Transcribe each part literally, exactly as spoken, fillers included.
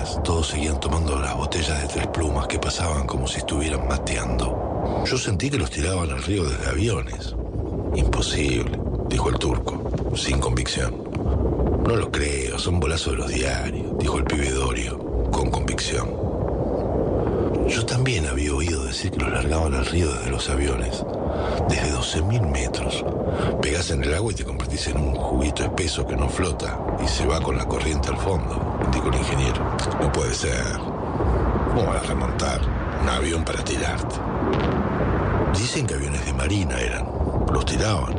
atrás, todos seguían tomando las botellas de Tres Plumas que pasaban como si estuvieran mateando. Yo sentí que los tiraban al río desde aviones. Imposible, dijo el turco, sin convicción. No lo creo, son bolazos de los diarios, dijo el pibe Dorio, con convicción. Yo también había oído decir que los largaban al río desde los aviones, desde doce mil metros. Pegás en el agua y te convertís en un juguito espeso que no flota y se va con la corriente al fondo, dijo el ingeniero. No puede ser. ¿Cómo vas a remontar un avión para tirarte? Dicen que aviones de marina eran. Los tiraban.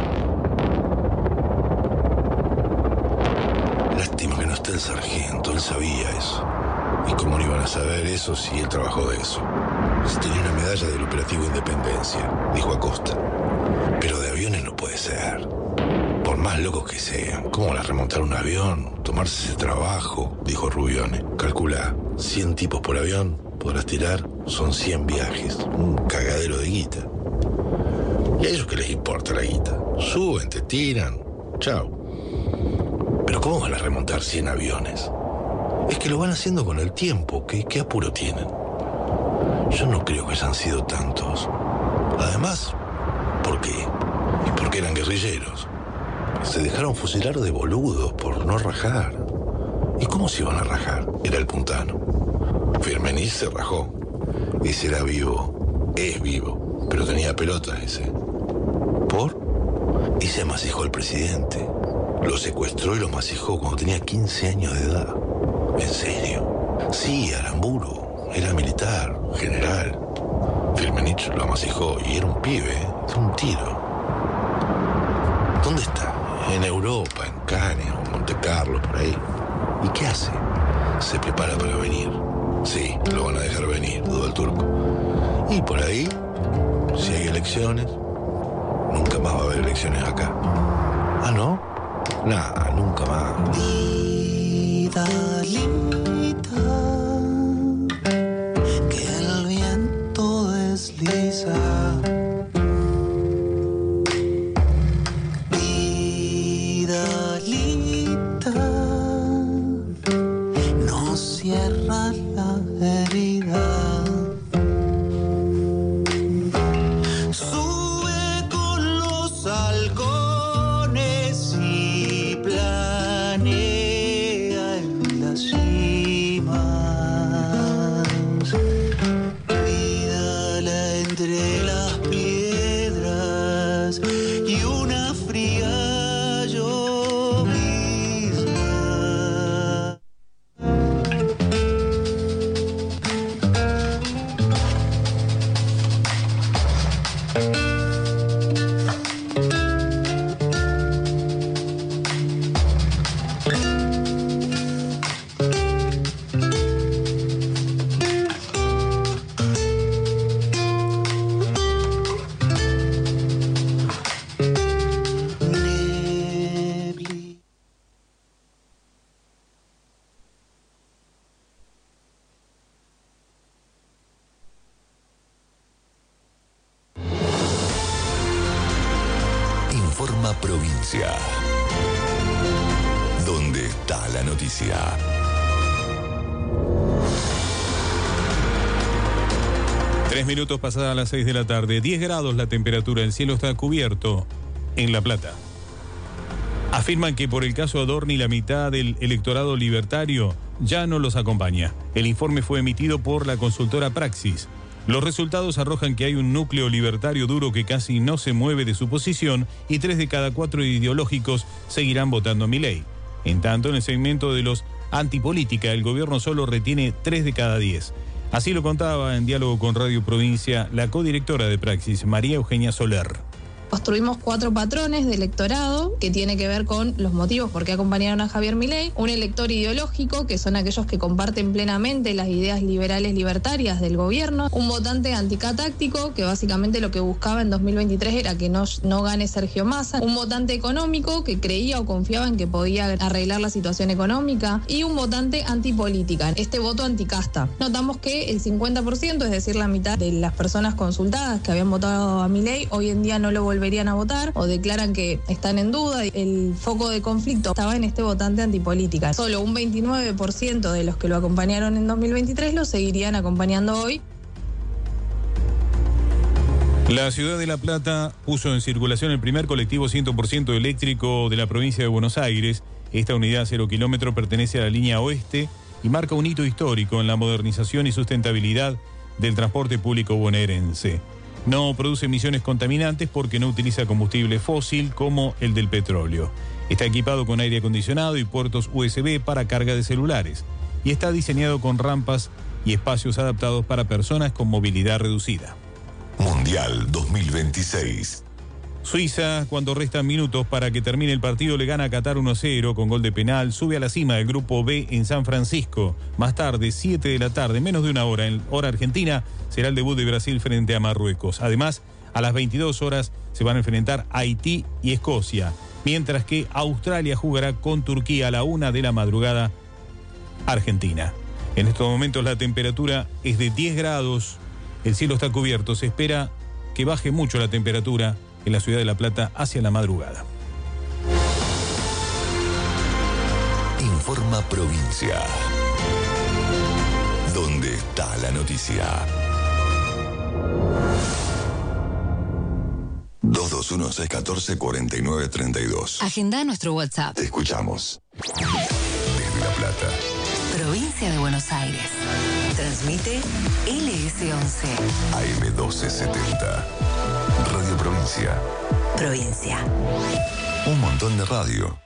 Lástima que no esté el sargento, él sabía eso. ¿Y cómo no iban a saber eso si él trabajó de eso? Si tenía una medalla del Operativo Independencia, dijo Acosta. Pero de aviones no puede ser. Por más locos que sean, ¿cómo van a remontar un avión? Tomarse ese trabajo, dijo Rubione. Calcula, cien tipos por avión, podrás tirar, son cien viajes. Un cagadero de guita. ¿Y a ellos qué les importa la guita? Suben, te tiran, chao. Pero ¿cómo van a remontar cien aviones? Es que lo van haciendo con el tiempo. ¿Qué, qué apuro tienen? Yo no creo que hayan sido tantos. Además, ¿por qué? Y porque eran guerrilleros. Se dejaron fusilar de boludos por no rajar. ¿Y cómo se iban a rajar? Era el puntano. Firmenich se rajó. Ese era vivo. Es vivo. Pero tenía pelotas ese. ¿Por? Ese amasijó al presidente. Lo secuestró y lo masijó cuando tenía quince años de edad. ¿En serio? Sí, Aramburu. Era militar, general. Firmenich lo amasijó y era un pibe, de un tiro. ¿Dónde está? En Europa, en Cannes o Monte Carlo, por ahí. ¿Y qué hace? Se prepara para venir. Sí, lo van a dejar venir, dudó el turco. Y por ahí, si hay elecciones, nunca más va a haber elecciones acá. ¿Ah, no? Nada, nunca más. Vidalita, que el viento desliza. Vidalita, no cierra la herida. Sube con los halcones y planea en las cimas. Cuídala entre las piedras y una fría llovizna. Nebli. Informa Provincia. ¿Dónde está la noticia? Tres minutos pasadas las seis de la tarde, diez grados la temperatura, el cielo está cubierto en La Plata. Afirman que por el caso Adorni la mitad del electorado libertario ya no los acompaña. El informe fue emitido por la consultora Praxis. Los resultados arrojan que hay un núcleo libertario duro que casi no se mueve de su posición y tres de cada cuatro ideológicos seguirán votando a Milei. En tanto, en el segmento de los antipolítica, el gobierno solo retiene tres de cada diez. Así lo contaba en diálogo con Radio Provincia la codirectora de Praxis, María Eugenia Soler. Construimos cuatro patrones de electorado que tiene que ver con los motivos por qué acompañaron a Javier Milei, un elector ideológico, que son aquellos que comparten plenamente las ideas liberales libertarias del gobierno, un votante anticatáctico, que básicamente lo que buscaba en dos mil veintitrés era que no, no gane Sergio Massa, un votante económico que creía o confiaba en que podía arreglar la situación económica, y un votante antipolítica, este voto anticasta. Notamos que el cincuenta por ciento, es decir, la mitad de las personas consultadas que habían votado a Milei, hoy en día no lo volvieron volverían a votar o declaran que están en duda. El foco de conflicto estaba en este votante antipolítica. Solo un veintinueve por ciento de los que lo acompañaron en dos mil veintitrés lo seguirían acompañando hoy. La ciudad de La Plata puso en circulación el primer colectivo cien por ciento eléctrico de la provincia de Buenos Aires. Esta unidad cero kilómetro pertenece a la línea oeste y marca un hito histórico en la modernización y sustentabilidad del transporte público bonaerense. No produce emisiones contaminantes porque no utiliza combustible fósil como el del petróleo. Está equipado con aire acondicionado y puertos U S B para carga de celulares. Y está diseñado con rampas y espacios adaptados para personas con movilidad reducida. Mundial dos mil veintiséis. Suiza, cuando restan minutos para que termine el partido, le gana a Qatar uno a cero con gol de penal. Sube a la cima del grupo B en San Francisco. Más tarde, siete de la tarde, menos de una hora, en hora argentina, será el debut de Brasil frente a Marruecos. Además, a las veintidós horas se van a enfrentar Haití y Escocia. Mientras que Australia jugará con Turquía a la una de la madrugada argentina. En estos momentos la temperatura es de diez grados. El cielo está cubierto, se espera que baje mucho la temperatura en la ciudad de La Plata hacia la madrugada. Informa Provincia. ¿Dónde está la noticia? dos dos uno, seis uno cuatro, cuatro nueve tres dos. Agenda nuestro WhatsApp. Te escuchamos. Desde La Plata. Provincia de Buenos Aires. Transmite L S once. A M doce setenta. Radio Provincia. Provincia. Un montón de radio.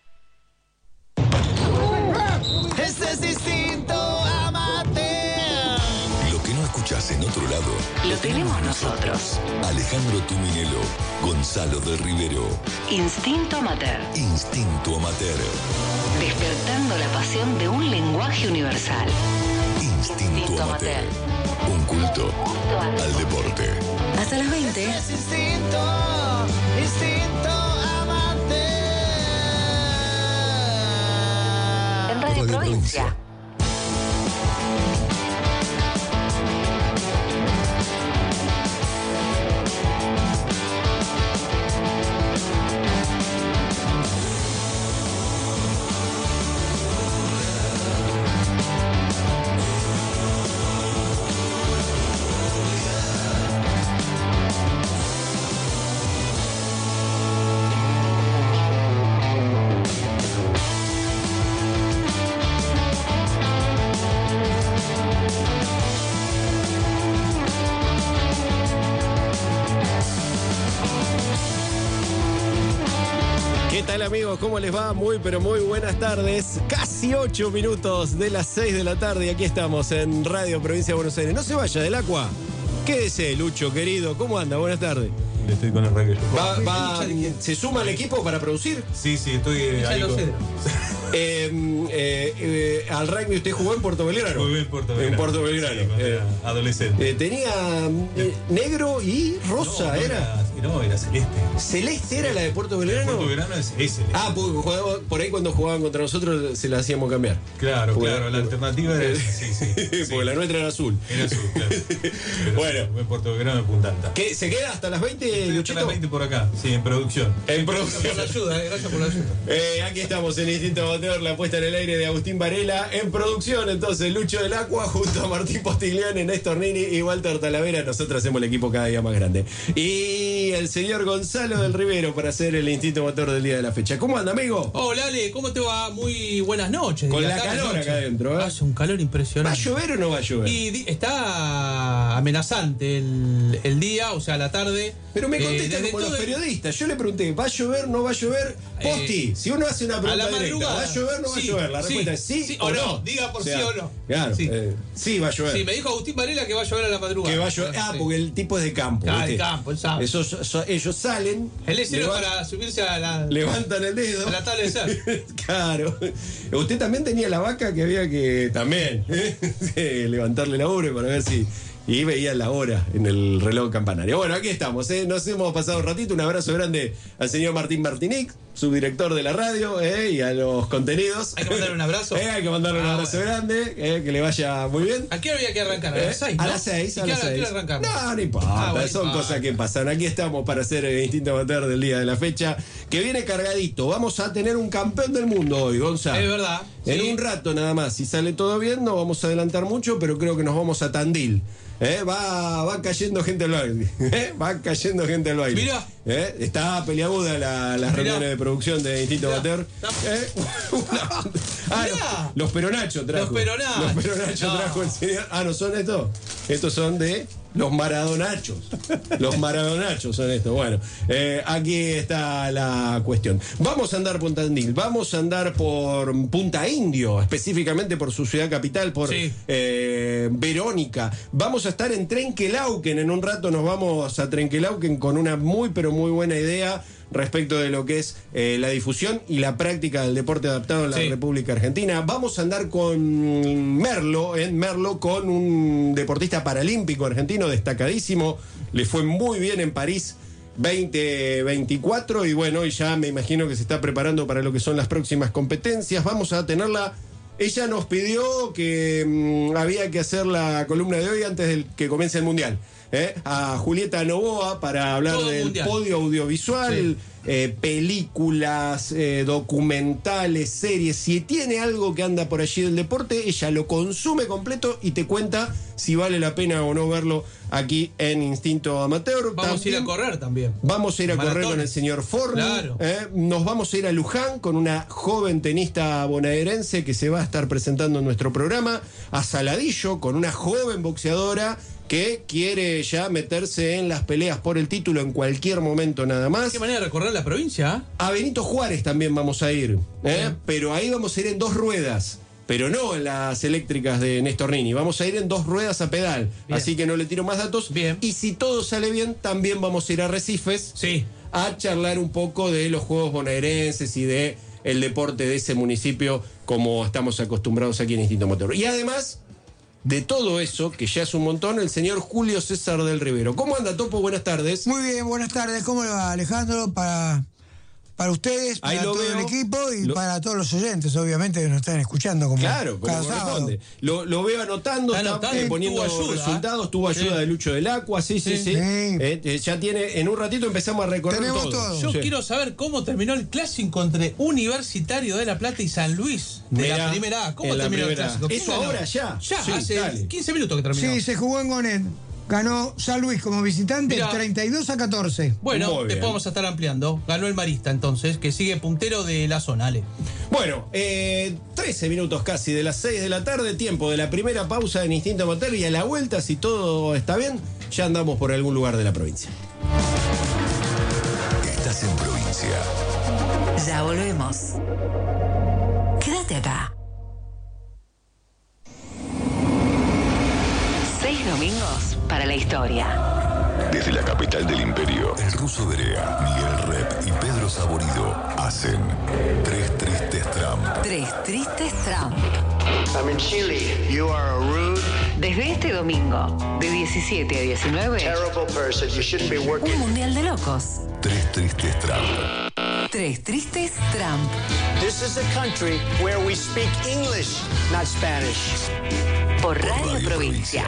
Este es distinto, amateur. Lo que no escuchás en otro lado, Lo tenemos nosotros. Alejandro Tuminelo, Gonzalo del Rivero. Instinto Amateur. Instinto Amateur. Despertando la pasión de un lenguaje universal. Instinto, Instinto Amateur. Amateur. Un culto al deporte. Hasta las veinte. Es instinto, instinto, amateur. En Radio, Radio Provincia. Provincia. Hola amigos, ¿cómo les va? Muy pero muy buenas tardes. Casi ocho minutos de las seis de la tarde y aquí estamos en Radio Provincia de Buenos Aires. No se vaya del agua. Quédese, Lucho, querido. ¿Cómo anda? Buenas tardes. Estoy con el rugby. ¿Va, va, ¿Se suma al equipo para producir? Sí, sí, estoy eh, ahí con... eh, eh, eh, ¿Al rugby usted jugó en Puerto Belgrano? Jugué en Puerto Belgrano. En Puerto Belgrano. Sí, cuando eh, era adolescente. eh, tenía eh, negro y rosa, no, no ¿era? No, era celeste. ¿Celeste era la de Puerto Belgrano? Puerto Belgrano es, es celeste. Ah, porque jugaba, por ahí cuando jugaban contra nosotros se la hacíamos cambiar. Claro, Porque- claro, la alternativa era esa, sí, sí. Porque sí. la nuestra era azul. Era azul, claro. Pero Bueno. jugué en Puerto Belgrano de Punta Alta. ¿Qué, ¿Se queda hasta las veinte, Estoy hasta Luchito? las veinte por acá, sí, en producción. En producción. Por la ayuda, eh, gracias por la ayuda. Eh, aquí estamos en Instinto Amateur, la puesta en el aire de Agustín Varela. En producción, entonces, Lucho del Aqua junto a Martín Postiglione, Néstor Nini y Walter Talavera. Nosotros hacemos el equipo cada día más grande. Y el señor Gonzalo del Rivero para hacer el Instinto Amateur del día de la fecha. ¿Cómo anda, amigo? Hola Ale, ¿cómo te va? Muy buenas noches. Con diría, la tarde, calor noche. acá adentro, ¿eh? Hace un calor ¿Va a impresionante. llover o no va a llover? Y di- está amenazante el, el día, o sea, la tarde. Pero me Eh, contesta desde como los todo el- periodistas. Yo le pregunté, ¿va a llover, no va a llover? Posti, Eh, si uno hace una a pregunta la directa, madrugada. ¿va a llover, no va Sí, a llover? La sí, respuesta es sí, sí o o no. no. Diga por sí o no. Claro, Sí. eh, sí va a llover. Sí, me dijo Agustín Varela que va a llover a la madrugada. Que va a llover. Ah, Sí. porque el tipo es de campo. Ah, ¿viste? de campo, él sabe. Esos, so- ellos salen, Él es cero leva- para subirse a la, levantan el dedo. a la tabla de ser. Claro. Usted también tenía la vaca que había que también ¿eh? Sí, levantarle la ubre para ver si. Y veía la hora en el reloj campanario. Bueno, aquí estamos, ¿eh? Nos hemos pasado un ratito. Un abrazo grande al señor Martín Martinic. subdirector de la radio eh, y a los contenidos. Hay que mandarle un abrazo. Eh, hay que mandarle un Ah, abrazo bueno. grande, eh, que le vaya muy bien. ¿A qué hora había que arrancar? ¿A las seis? A ¿no? las seis, ¿Y a qué las hora- qué seis. hora arrancamos? No, no importa, Ah, bueno, son importa. cosas que pasan. Aquí estamos para hacer el Instinto Amateur del día de la fecha, que viene cargadito. Vamos a tener un campeón del mundo hoy, Gonzalo. Es verdad. En sí. un rato nada más, si sale todo bien, no vamos a adelantar mucho, pero creo que nos vamos a Tandil. ¿Eh? Va, va cayendo gente al baile. ¿Eh? Va cayendo gente al baile. Mirá. ¿Eh? Está peliaguda la, las Mirá. reuniones de producción de Instinto Mirá. Amateur. ¿Eh? Una- ah, Mirá. los, los peronachos trajo. Los peronachos. Los peronachos No. trajo el señor. Ah, ¿no son estos? Estos son de los maradonachos. Los maradonachos son estos. Bueno, eh, aquí está la cuestión. Vamos a andar por Tandil, vamos a andar por Punta Indio, específicamente por su ciudad capital, por Sí. eh, Verónica. Vamos a estar en Trenquelauquen. En un rato nos vamos a Trenquelauquen con una muy, pero muy buena idea respecto de lo que es eh, la difusión y la práctica del deporte adaptado en la Sí. República Argentina. Vamos a andar con Merlo, en Merlo, con un deportista paralímpico argentino destacadísimo. Le fue muy bien en París veinte veinticuatro y bueno, y ya me imagino que se está preparando para lo que son las próximas competencias. Vamos a tenerla. Ella nos pidió que mm, había que hacer la columna de hoy antes de que comience el Mundial. ¿eh? A Julieta Novoa para hablar Todo del mundial. podio audiovisual, Sí. eh, películas, eh, documentales, series. Si tiene algo que anda por allí del deporte, ella lo consume completo y te cuenta si vale la pena o no verlo aquí en Instinto Amateur. Vamos a ir a También correr también. Vamos a ir a correr Maratones. con el señor Forni. Claro. ¿eh? Nos vamos a ir a Luján con una joven tenista bonaerense que se va a estar presentando en nuestro programa. A Saladillo con una joven boxeadora que quiere ya meterse en las peleas por el título en cualquier momento nada más. Qué manera de recorrer la provincia. ¿eh? A Benito Juárez también vamos a ir. ¿eh? Bien. Pero ahí vamos a ir en dos ruedas. Pero no en las eléctricas de Néstor Nini. Vamos a ir en dos ruedas a pedal. Bien. Así que no le tiro más datos. Bien. Y si todo sale bien, también vamos a ir a Recifes Sí. a charlar un poco de los juegos bonaerenses y de el deporte de ese municipio como estamos acostumbrados aquí en Instinto Motor. Y además de todo eso, que ya es un montón, el señor Julio César del Rivero. ¿Cómo anda, Topo? Buenas tardes. Muy bien, buenas tardes. ¿Cómo le va, Alejandro? Para, para ustedes, Ahí para lo todo veo. el equipo y Lo- para todos los oyentes, obviamente, que nos están escuchando como Claro, como cada sábado. corresponde. Lo, lo veo anotando, Está está, anotando, eh, poniendo tuvo ayuda, resultados, tuvo ayuda Sí. de Lucho del Acua, sí, sí, sí. Sí. Sí. Eh, eh, ya tiene, en un ratito empezamos a recorrer Tenemos todo. todo. Yo Sí. quiero saber cómo terminó el clásico entre Universitario de La Plata y San Luis de Mirá, la primera A. ¿Cómo en la terminó el primera A. clásico? ¿Quién ¿Eso ganó? ahora ya? Ya, Sí, hace dale. quince minutos que terminó. Sí, se jugó en Gonet. Ganó San Luis como visitante Mirá. treinta y dos a catorce. Bueno, Muy después bien. vamos a estar ampliando. Ganó el Marista entonces, que sigue puntero de la zona, Ale. Bueno, eh, trece minutos casi de las seis de la tarde, tiempo de la primera pausa en Instinto Motor y a la vuelta, si todo está bien, ya andamos por algún lugar de la provincia. Estás en provincia. Ya volvemos. Quédate acá. Seis domingos para la historia. Desde la capital del imperio, el ruso Berea, Miguel Rep y Pedro Saborido hacen Tres Tristes Trump. Tres tristes Trump. I'm in Chile. You are a rude, Desde este domingo, de diecisiete a diecinueve, terrible person. You shouldn't be un working. mundial de locos. Tres Tristes Trump. Tres tristes Trump. This is a country where we speak English, not Spanish. Por Radio, Radio Provincia.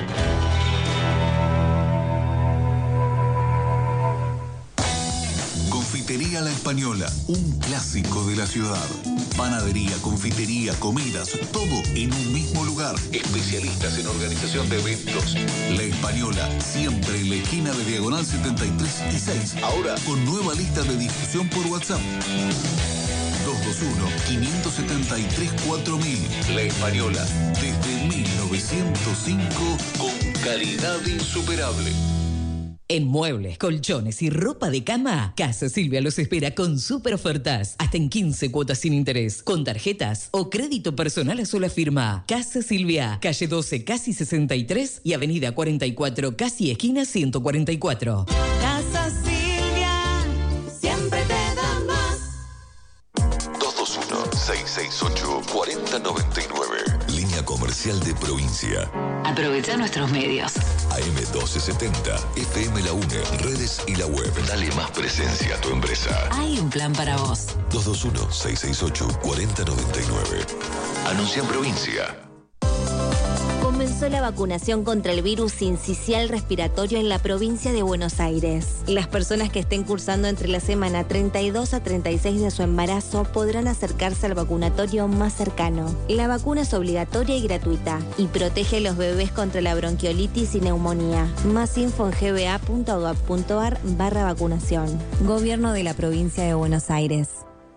Confitería La Española, un clásico de la ciudad. Panadería, confitería, comidas, todo en un mismo lugar. Especialistas en organización de eventos. La Española, siempre en la esquina de Diagonal setenta y tres y seis. Ahora con nueva lista de difusión por WhatsApp. dos dos uno, cinco siete tres, cuatro mil. La Española, desde mil novecientos cinco, con calidad insuperable. En muebles, colchones y ropa de cama, Casa Silvia los espera con super ofertas. Hasta en quince cuotas sin interés, con tarjetas o crédito personal a sola firma. Casa Silvia, calle doce, casi sesenta y tres y avenida cuarenta y cuatro, casi esquina ciento cuarenta y cuatro. Casa Silvia, siempre te da más. dos dos uno, seis seis ocho, cuatro cero nueve nueve. Línea comercial de provincia. Aprovecha nuestros medios. A M doce setenta, F M La UNE, redes y la web. Dale más presencia a tu empresa. Hay un plan para vos. dos dos uno, seis seis ocho, cuatro cero nueve nueve. Anuncia en provincia. Comenzó la vacunación contra el virus sincicial respiratorio en la provincia de Buenos Aires. Las personas que estén cursando entre la semana treinta y dos a treinta y seis de su embarazo podrán acercarse al vacunatorio más cercano. La vacuna es obligatoria y gratuita y protege a los bebés contra la bronquiolitis y neumonía. Más info en gba.gov.ar barra vacunación. Gobierno de la provincia de Buenos Aires.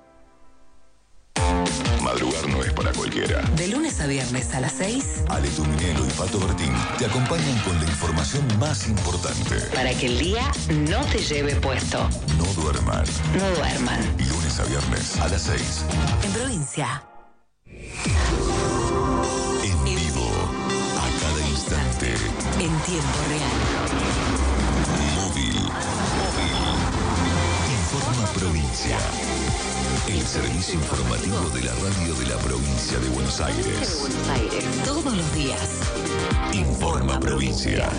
Madrugar no es para cualquiera. De lunes a viernes a las seis. Ale Tuminelo y Pato Bertín te acompañan con la información más importante. Para que el día no te lleve puesto. No duerman. No duerman. Lunes a viernes a las seis. En provincia. En vivo. A cada instante. En tiempo real. Móvil. Móvil. Informa Provincia. El servicio informativo de la radio de la provincia de Buenos Aires. Buenos Aires. Todos los días. Informa Provincia.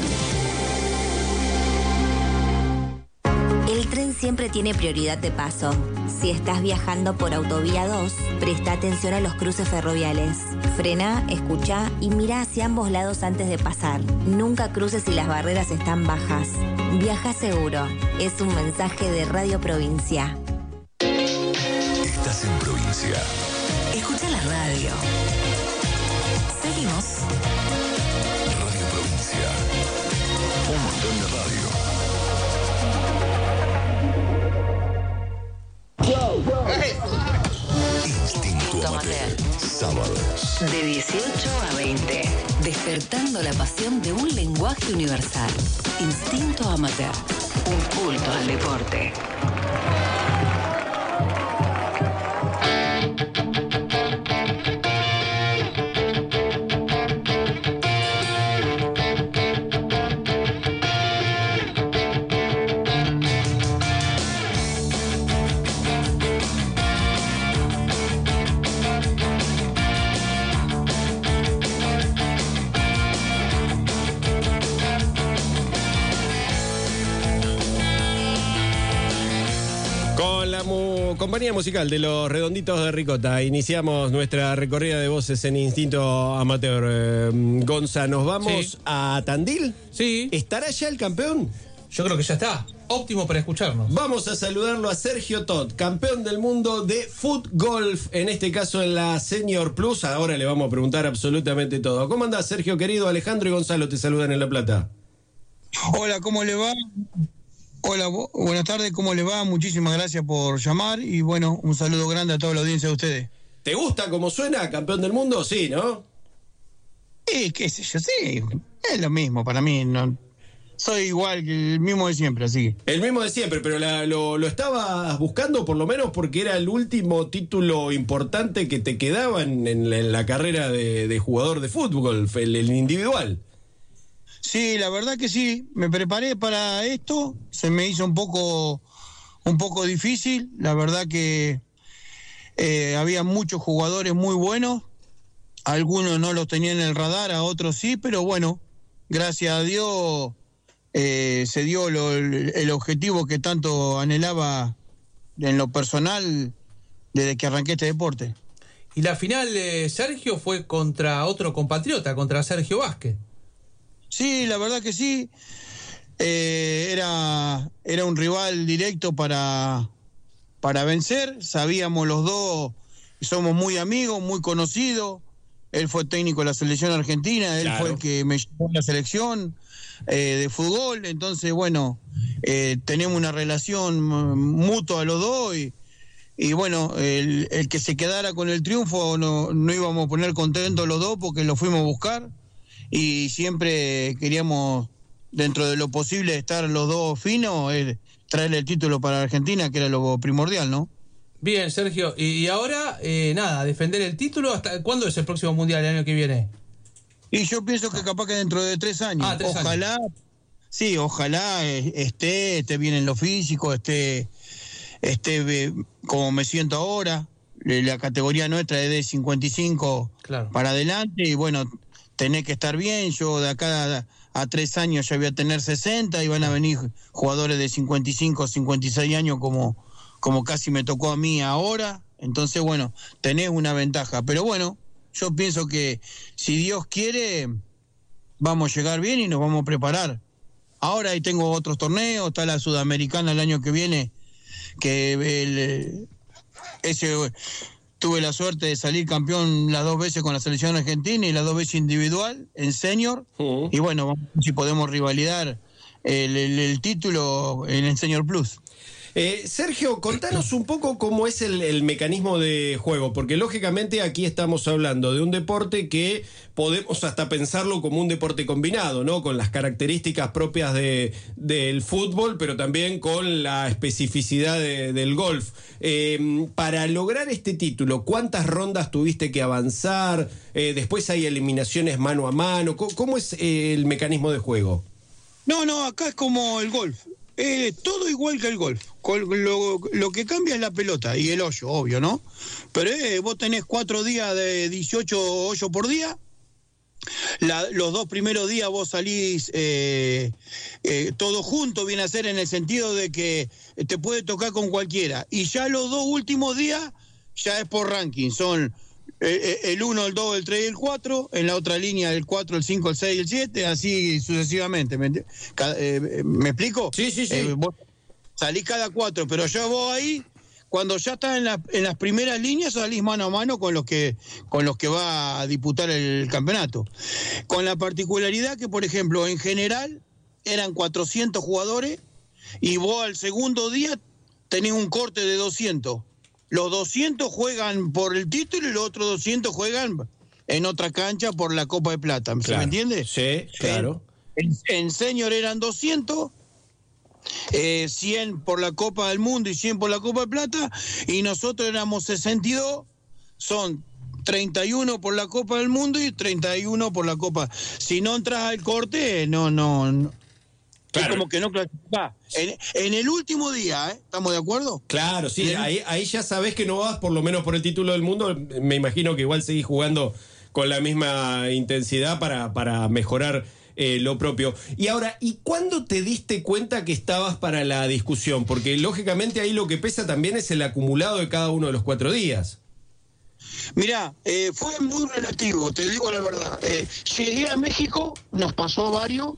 El tren siempre tiene prioridad de paso. Si estás viajando por Autovía dos, presta atención a los cruces ferroviales. Frena, escucha y mira hacia ambos lados antes de pasar. Nunca cruces si las barreras están bajas. Viaja seguro. Es un mensaje de Radio Provincia. Estás en provincia. Escucha la radio. Seguimos. Radio Provincia. Un montón de radio. Instinto Amateur. Sábados. De dieciocho a veinte. Despertando la pasión de un lenguaje universal. Instinto Amateur. Un culto al deporte. Compañía musical de los Redonditos de Ricota. Iniciamos nuestra recorrida de voces en Instinto Amateur. Eh, Gonza, ¿nos vamos sí. a Tandil? Sí. ¿Estará ya el campeón? Yo creo que ya está. Óptimo para escucharnos. Vamos a saludarlo a Sergio Todd, campeón del mundo de Foot Golf, en este caso en la Senior Plus. Ahora le vamos a preguntar absolutamente todo. ¿Cómo andás, Sergio, querido? Alejandro y Gonzalo te saludan en La Plata. Hola, ¿cómo le va? Hola, bu- buenas tardes, ¿cómo le va? Muchísimas gracias por llamar y bueno, un saludo grande a toda la audiencia de ustedes. ¿Te gusta cómo suena, campeón del mundo? Sí, ¿no? Sí, qué sé yo, sí, es lo mismo para mí, no, soy igual que el mismo de siempre, así que... El mismo de siempre, pero la, lo, lo estabas buscando por lo menos porque era el último título importante que te quedaba en, en, la, en la carrera de, de jugador de fútbol, el, el individual. Sí, la verdad que sí, me preparé para esto, se me hizo un poco, un poco difícil, la verdad que eh, había muchos jugadores muy buenos, algunos no los tenía en el radar, a otros sí, pero bueno, gracias a Dios eh, se dio lo, el, el objetivo que tanto anhelaba en lo personal desde que arranqué este deporte. Y la final, eh, Sergio, fue contra otro compatriota, contra Sergio Vázquez. Sí, la verdad que sí. Eh, era, era un rival directo para, para vencer. Sabíamos los dos, somos muy amigos, muy conocidos. Él fue técnico de la selección argentina, él claro. fue el que me llevó a la selección eh, de fútbol. Entonces, bueno, eh, tenemos una relación mutua los dos y, y bueno, el, el que se quedara con el triunfo no, no íbamos a poner contentos los dos porque lo fuimos a buscar. Y siempre queríamos, dentro de lo posible, estar los dos finos, eh, traerle el título para Argentina, que era lo primordial, ¿no? Bien, Sergio. Y, y ahora, eh, nada, defender el título. ¿Hasta cuándo es el próximo Mundial, el año que viene? Y yo pienso que capaz que dentro de tres años. Ah, tres ojalá, años. Sí, ojalá esté, esté bien en lo físico, esté, esté como me siento ahora. La categoría nuestra es de cincuenta y cinco claro. para adelante y bueno... Tenés que estar bien, yo de acá a tres años ya voy a tener sesenta y van a venir jugadores de cincuenta y cinco, cincuenta y seis años como, como casi me tocó a mí ahora. Entonces, bueno, tenés una ventaja. Pero bueno, yo pienso que si Dios quiere, vamos a llegar bien y nos vamos a preparar. Ahora ahí tengo otros torneos, está la Sudamericana el año que viene, que el, ese... Tuve la suerte de salir campeón las dos veces con la selección argentina y las dos veces individual en senior. Uh-huh. Y bueno, vamos a ver si podemos rivalidar el, el, el título en el Senior Plus. Eh, Sergio, contanos un poco cómo es el, el mecanismo de juego, porque lógicamente aquí estamos hablando de un deporte que podemos hasta pensarlo como un deporte combinado, ¿no? Con las características propias de, del fútbol, pero también con la especificidad de, del golf. Eh, para lograr este título, ¿cuántas rondas tuviste que avanzar? Eh, después hay eliminaciones mano a mano. ¿Cómo, cómo es eh, el mecanismo de juego? No, no, acá es como el golf. Eh, todo igual que el golf. Lo, lo que cambia es la pelota y el hoyo, obvio, ¿no? Pero eh, vos tenés cuatro días de dieciocho hoyos por día. La, los dos primeros días vos salís eh, eh, todos juntos, viene a ser en el sentido de que te puede tocar con cualquiera. Y ya los dos últimos días ya es por ranking. Son eh, el uno, el dos, el tres y el cuatro. En la otra línea el cuatro, el cinco, el seis y el siete. Así sucesivamente. ¿Me, eh, ¿me explico? Sí, sí, sí. Eh, vos salís cada cuatro, pero yo vos ahí... Cuando ya estás en, la, en las primeras líneas salís mano a mano con los que con los que va a disputar el campeonato. Con la particularidad que, por ejemplo, en general eran cuatrocientos jugadores y vos al segundo día tenés un corte de doscientos. Los doscientos juegan por el título y los otros doscientos juegan en otra cancha por la Copa de Plata. ¿Se claro. me entiende? Sí, claro. En, en, en senior eran doscientos. Eh, cien por la Copa del Mundo y cien por la Copa de Plata, y nosotros éramos sesenta y dos, son treinta y uno por la Copa del Mundo y treinta y uno por la Copa. Si no entras al corte, no, no, no. Claro. Es como que no clasificás. En, en el último día, ¿eh? ¿Estamos de acuerdo? Claro, sí, ahí, ahí ya sabés que no vas por lo menos por el título del mundo. Me imagino que igual seguís jugando con la misma intensidad para, para mejorar Eh, lo propio. Y ahora, ¿y cuándo te diste cuenta que estabas para la discusión? Porque lógicamente ahí lo que pesa también es el acumulado de cada uno de los cuatro días. Mirá, eh, fue muy relativo, te digo la verdad. Eh, llegué a México, nos pasó a varios.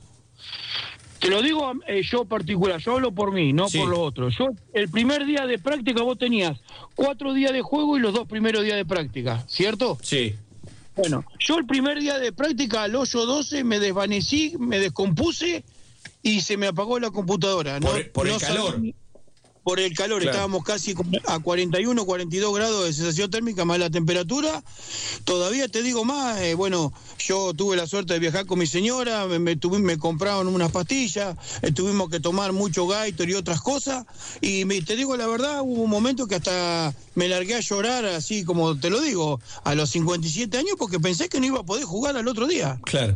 Te lo digo eh, yo particular, yo hablo por mí, no sí. por los otros. Yo, el primer día de práctica vos tenías cuatro días de juego y los dos primeros días de práctica, ¿cierto? Sí. Bueno, yo el primer día de práctica al hoyo doce me desvanecí, me descompuse y se me apagó la computadora. Por, no, por no el calor. Sabía, por el calor, claro. Estábamos casi a cuarenta y uno, cuarenta y dos grados de sensación térmica más la temperatura. Todavía te digo más, eh, bueno, yo tuve la suerte de viajar con mi señora, me, me, tuve, me compraron unas pastillas, eh, tuvimos que tomar mucho Gatorade y otras cosas, y me, te digo la verdad, hubo un momento que hasta me largué a llorar, así como te lo digo, a los cincuenta y siete años, porque pensé que no iba a poder jugar al otro día. Claro.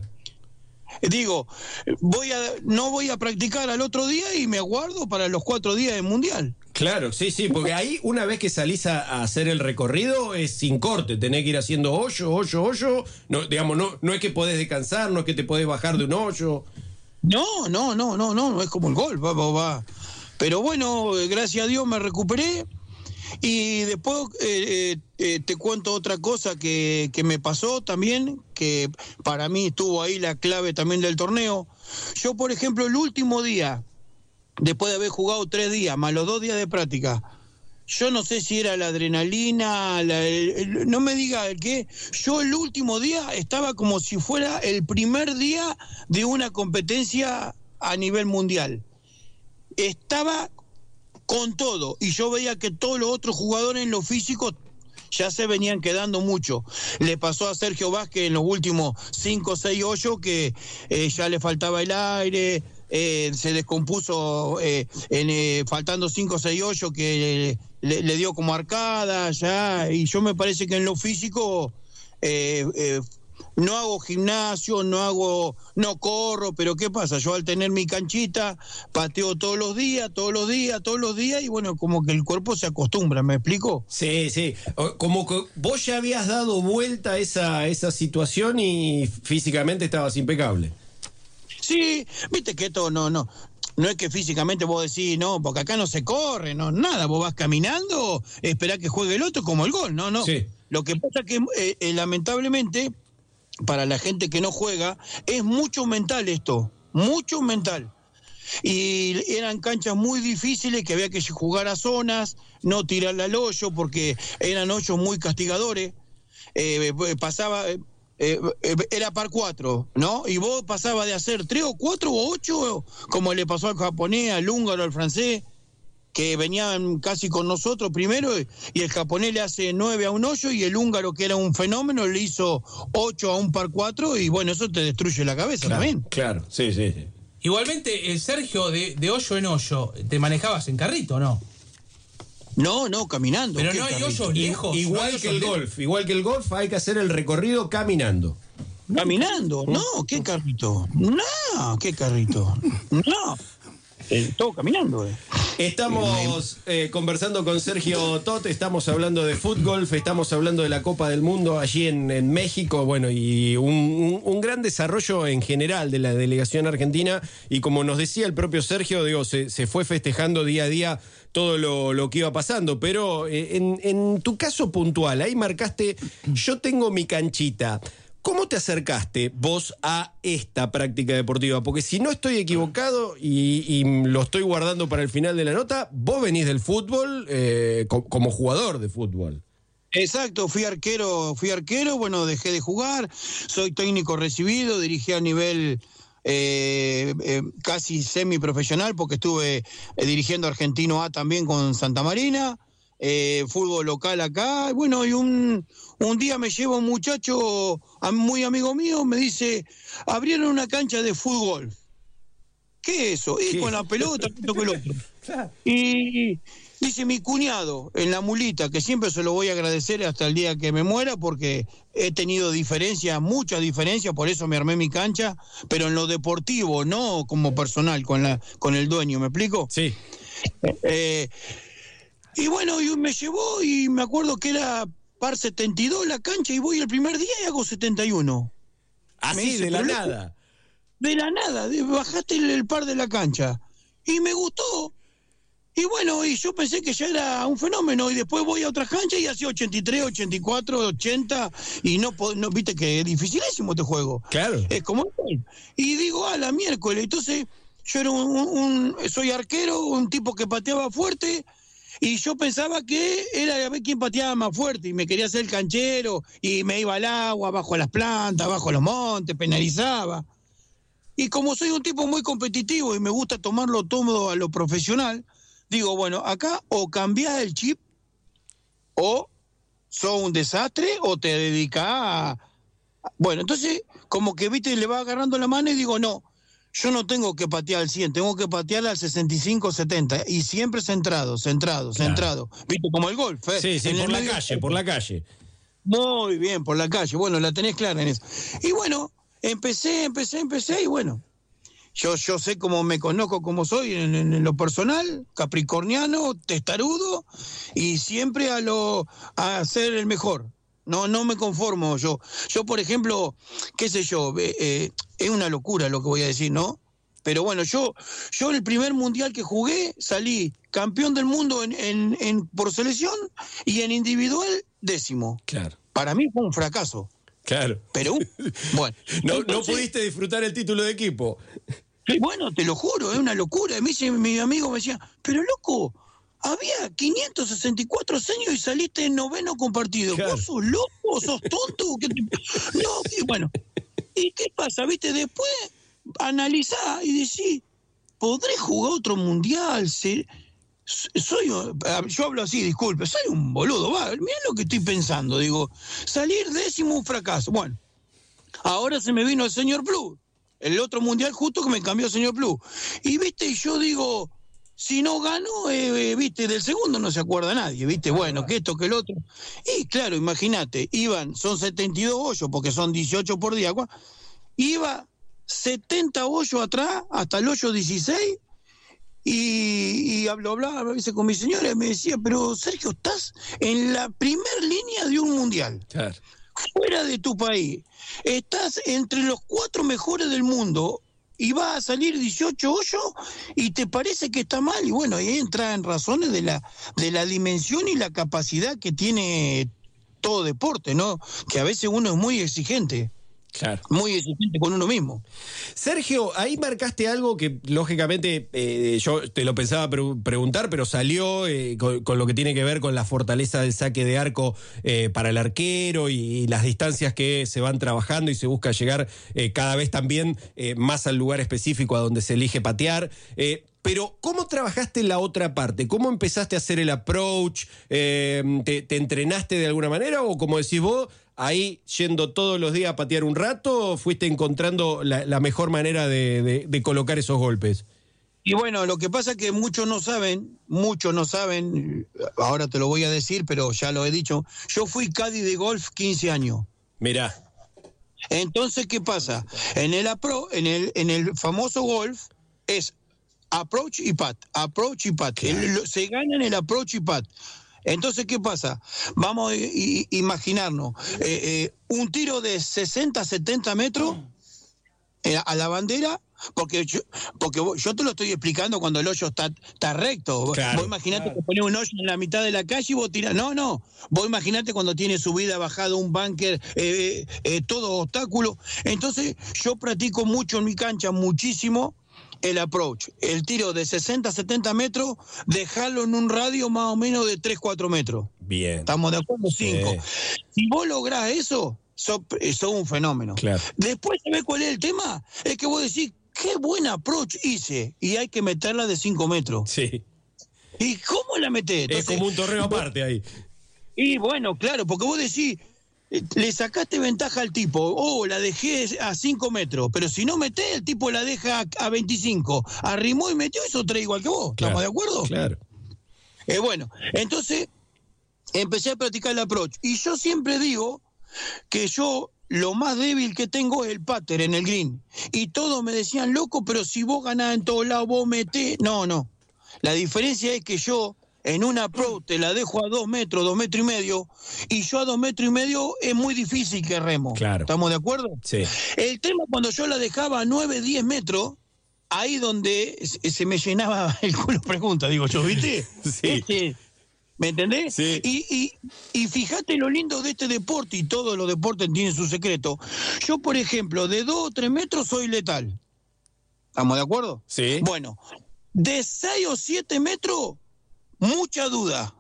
Digo, voy a, no voy a practicar al otro día y me aguardo para los cuatro días del Mundial. Claro, sí, sí, porque ahí una vez que salís a, a hacer el recorrido es sin corte, tenés que ir haciendo hoyo, hoyo, hoyo, no, digamos, no, no es que podés descansar, no es que te podés bajar de un hoyo. No, no, no, no, no, no es como el golf, va, va, va. Pero bueno, gracias a Dios me recuperé. Y después eh, eh, te cuento otra cosa que, que me pasó también, que para mí estuvo ahí la clave también del torneo. Yo, por ejemplo, el último día, después de haber jugado tres días, más los dos días de práctica, yo no sé si era la adrenalina, la, el, el, no me diga el qué, yo el último día estaba como si fuera el primer día de una competencia a nivel mundial. Estaba con todo, y yo veía que todos los otros jugadores en lo físico ya se venían quedando mucho. Le pasó a Sergio Vázquez en los últimos cinco o seis hoyos que eh, ya le faltaba el aire, eh, se descompuso eh, en, eh, faltando cinco o seis hoyos que le, le dio como arcada ya, y yo me parece que en lo físico eh, eh, no hago gimnasio, no hago, no corro, pero ¿qué pasa? Yo al tener mi canchita, pateo todos los días, todos los días, todos los días, y bueno, como que el cuerpo se acostumbra, ¿me explico? Sí, sí, como que vos ya habías dado vuelta a esa, esa situación y físicamente estabas impecable. Sí, viste que esto no, no. No es que físicamente vos decís, no, porque acá no se corre, no, nada. Vos vas caminando, esperá que juegue el otro como el gol, no, no. Sí. Lo que pasa es que, eh, eh, lamentablemente, para la gente que no juega, es mucho mental esto, mucho mental. Y eran canchas muy difíciles que había que jugar a zonas, no tirarle al hoyo, porque eran hoyos muy castigadores. Eh, pasaba... Eh, Eh, eh, era par cuatro, ¿no? Y vos pasabas de hacer tres o cuatro o ocho, como le pasó al japonés, al húngaro, al francés, que venían casi con nosotros primero, y el japonés le hace nueve a un hoyo, y el húngaro, que era un fenómeno, le hizo ocho a un par cuatro, y bueno, eso te destruye la cabeza claro, también. Claro, sí, sí, sí. Igualmente, el Sergio, de, de hoyo en hoyo, ¿te manejabas en carrito o no? No, no, caminando. Pero no hay hoyos lejos. Igual no hay que el hoyos golf, igual que el golf, hay que hacer el recorrido caminando. Caminando, no, ¿qué carrito? No, ¿qué carrito? No, eh, todo caminando. Eh. Estamos eh, conversando con Sergio Tot, estamos hablando de fútbol, estamos hablando de la Copa del Mundo allí en, en México, bueno, y un, un, un gran desarrollo en general de la delegación argentina, y como nos decía el propio Sergio, digo, se, se fue festejando día a día todo lo, lo que iba pasando, pero eh, en, en tu caso puntual, ahí marcaste, yo tengo mi canchita. ¿Cómo te acercaste vos a esta práctica deportiva? Porque si no estoy equivocado y, y lo estoy guardando para el final de la nota, vos venís del fútbol eh, co- como jugador de fútbol. Exacto, fui arquero, fui arquero, bueno, dejé de jugar, soy técnico recibido, dirigí a nivel eh, eh, casi semiprofesional, porque estuve eh, dirigiendo Argentino A también con Santa Marina, eh, fútbol local acá, bueno, y un, un día me lleva un muchacho, muy amigo mío, me dice, abrieron una cancha de fútbol. ¿Qué es eso? Y ¿Qué? con la pelota, esto que el otro. Y dice mi cuñado, en la mulita, que siempre se lo voy a agradecer hasta el día que me muera, porque he tenido diferencias, muchas diferencias, por eso me armé mi cancha, pero en lo deportivo, no como personal, con la con el dueño, ¿me explico? Sí. Eh, y bueno, y me llevó, y me acuerdo que era par setenta y dos la cancha, y voy el primer día y hago setenta y uno. Así, Me dice, de la "Pero loco, nada. de la nada, de- bajaste el, el par de la cancha". Y me gustó. Y bueno, y yo pensé que ya era un fenómeno, y después voy a otras canchas y hacía ochenta y tres, ochenta y cuatro, ochenta, y no, po- no viste que es dificilísimo este juego. Claro. Es como... Y digo, a la miércoles, entonces yo era un, un- un- soy arquero, un tipo que pateaba fuerte, y yo pensaba que era a ver quién pateaba más fuerte, y me quería hacer el canchero, y me iba al agua, bajo las plantas, bajo los montes, penalizaba. Y como soy un tipo muy competitivo y me gusta tomarlo todo a lo profesional, digo, bueno, acá o cambiás el chip, o sos un desastre, o te dedicás a... Bueno, entonces, como que, viste, le va agarrando la mano y digo, no, yo no tengo que patear al cien, tengo que patear al sesenta y cinco, setenta, y siempre centrado, centrado, Claro. centrado. Viste, como el golf. ¿eh? Sí, sí, En el por la medio- calle, por la calle. Muy bien, por la calle. Bueno, la tenés clara en eso. Y bueno, empecé, empecé, empecé, y bueno, yo, yo sé cómo me conozco, cómo soy en, en- en lo personal, capricorniano, testarudo, y siempre a lo a ser el mejor. No, no me conformo yo. Yo, por ejemplo, qué sé yo, eh, eh, es una locura lo que voy a decir, ¿no? Pero bueno, yo, yo el primer mundial que jugué salí campeón del mundo en, en, en por selección, y en individual décimo. Claro. Para mí fue un fracaso. Claro. Pero, bueno. No, no entonces- pudiste disfrutar el título de equipo. Sí, bueno, te lo juro, es una locura. Me dice, mi amigo me decía, pero loco, había quinientos sesenta y cuatro años y saliste en noveno compartido. Claro. ¿Vos sos loco? ¿Sos tonto? ¿Qué te- No, y bueno. ¿Y qué pasa? ¿Viste? Después analizá y decís, ¿podré jugar otro mundial? Se- Soy, yo hablo así, disculpe, soy un boludo. Va, mirá lo que estoy pensando. Digo, salir décimo, un fracaso. Bueno, ahora se me vino el señor Blue. El otro mundial justo que me cambió el señor Blue. Y viste, y yo digo, si no gano, eh, eh, viste, del segundo no se acuerda nadie, viste, bueno, que esto, que el otro. Y claro, imagínate, iban, son setenta y dos hoyos, porque son dieciocho por día, cua- iba setenta hoyos atrás, hasta el hoyo dieciséis, y, y hablo, hablaba a veces con mi señora, y me decía, pero Sergio, estás en la primer línea de un mundial. Claro. Fuera de tu país, estás entre los cuatro mejores del mundo, y va a salir dieciocho hoyos y te parece que está mal. Y bueno, ahí entra en razones de la, de la dimensión y la capacidad que tiene todo deporte, ¿no? Que a veces uno es muy exigente. Claro. Muy exigente con uno mismo. Sergio, ahí marcaste algo que lógicamente eh, yo te lo pensaba pre preguntar, pero salió eh, con, con lo que tiene que ver con la fortaleza del saque de arco eh, para el arquero y, y las distancias que se van trabajando y se busca llegar eh, cada vez también eh, más al lugar específico a donde se elige patear. Eh, Pero, ¿cómo trabajaste la otra parte? ¿Cómo empezaste a hacer el approach? Eh, ¿te, ¿Te entrenaste de alguna manera? O como decís vos, ahí yendo todos los días a patear un rato, fuiste encontrando la, la mejor manera de, de, de colocar esos golpes? Y bueno, lo que pasa es que muchos no saben, muchos no saben, ahora te lo voy a decir, pero ya lo he dicho, yo fui caddy de golf quince años. Mirá. Entonces, ¿qué pasa? En el, apro, en el, en el famoso golf es approach y pat, approach y pat. Claro. El, se gana en el approach y pat. Entonces, ¿qué pasa? Vamos a imaginarnos eh, eh, un tiro de sesenta, setenta metros eh, a la bandera, porque yo, porque yo te lo estoy explicando cuando el hoyo está, está recto. Claro, vos imaginate claro. que ponés un hoyo en la mitad de la calle y vos tirás. No, no. Vos imaginate cuando tiene subida, bajada, un bunker, eh, eh, todo obstáculo. Entonces, yo practico mucho en mi cancha, muchísimo, el approach, el tiro de sesenta, setenta metros, dejarlo en un radio más o menos de tres, cuatro metros. Bien. ¿Estamos de acuerdo? cinco. Sí. Si vos lográs eso, sos, sos un fenómeno. Claro. Después, ¿sabés cuál es el tema? Es que vos decís, qué buen approach hice, y hay que meterla de cinco metros. Sí. ¿Y cómo la metés? Entonces, es como un torneo aparte ahí. Y bueno, claro, porque vos decís, le sacaste ventaja al tipo, oh, la dejé a cinco metros, pero si no metés, el tipo la deja a veinticinco, arrimó y metió, eso trae igual que vos, ¿estamos Claro, de acuerdo? Claro. Eh, bueno, entonces empecé a practicar el approach, y yo siempre digo que yo lo más débil que tengo es el pattern en el green, y todos me decían, loco, pero si vos ganás en todos lados, vos metés, no, no, la diferencia es que yo en una approach te la dejo a dos metros, dos metros y medio, y yo a dos metros y medio es muy difícil que remo. Claro. ¿Estamos de acuerdo? Sí. El tema cuando yo la dejaba a nueve, diez metros, ahí donde se me llenaba el culo, pregunta, digo yo, ¿viste? Sí. Este, ¿me entendés? Sí. Y, y, y fíjate lo lindo de este deporte, y todos los deportes tienen su secreto. Yo, por ejemplo, de dos o tres metros soy letal. ¿Estamos de acuerdo? Sí. Bueno, de seis o siete metros, mucha duda.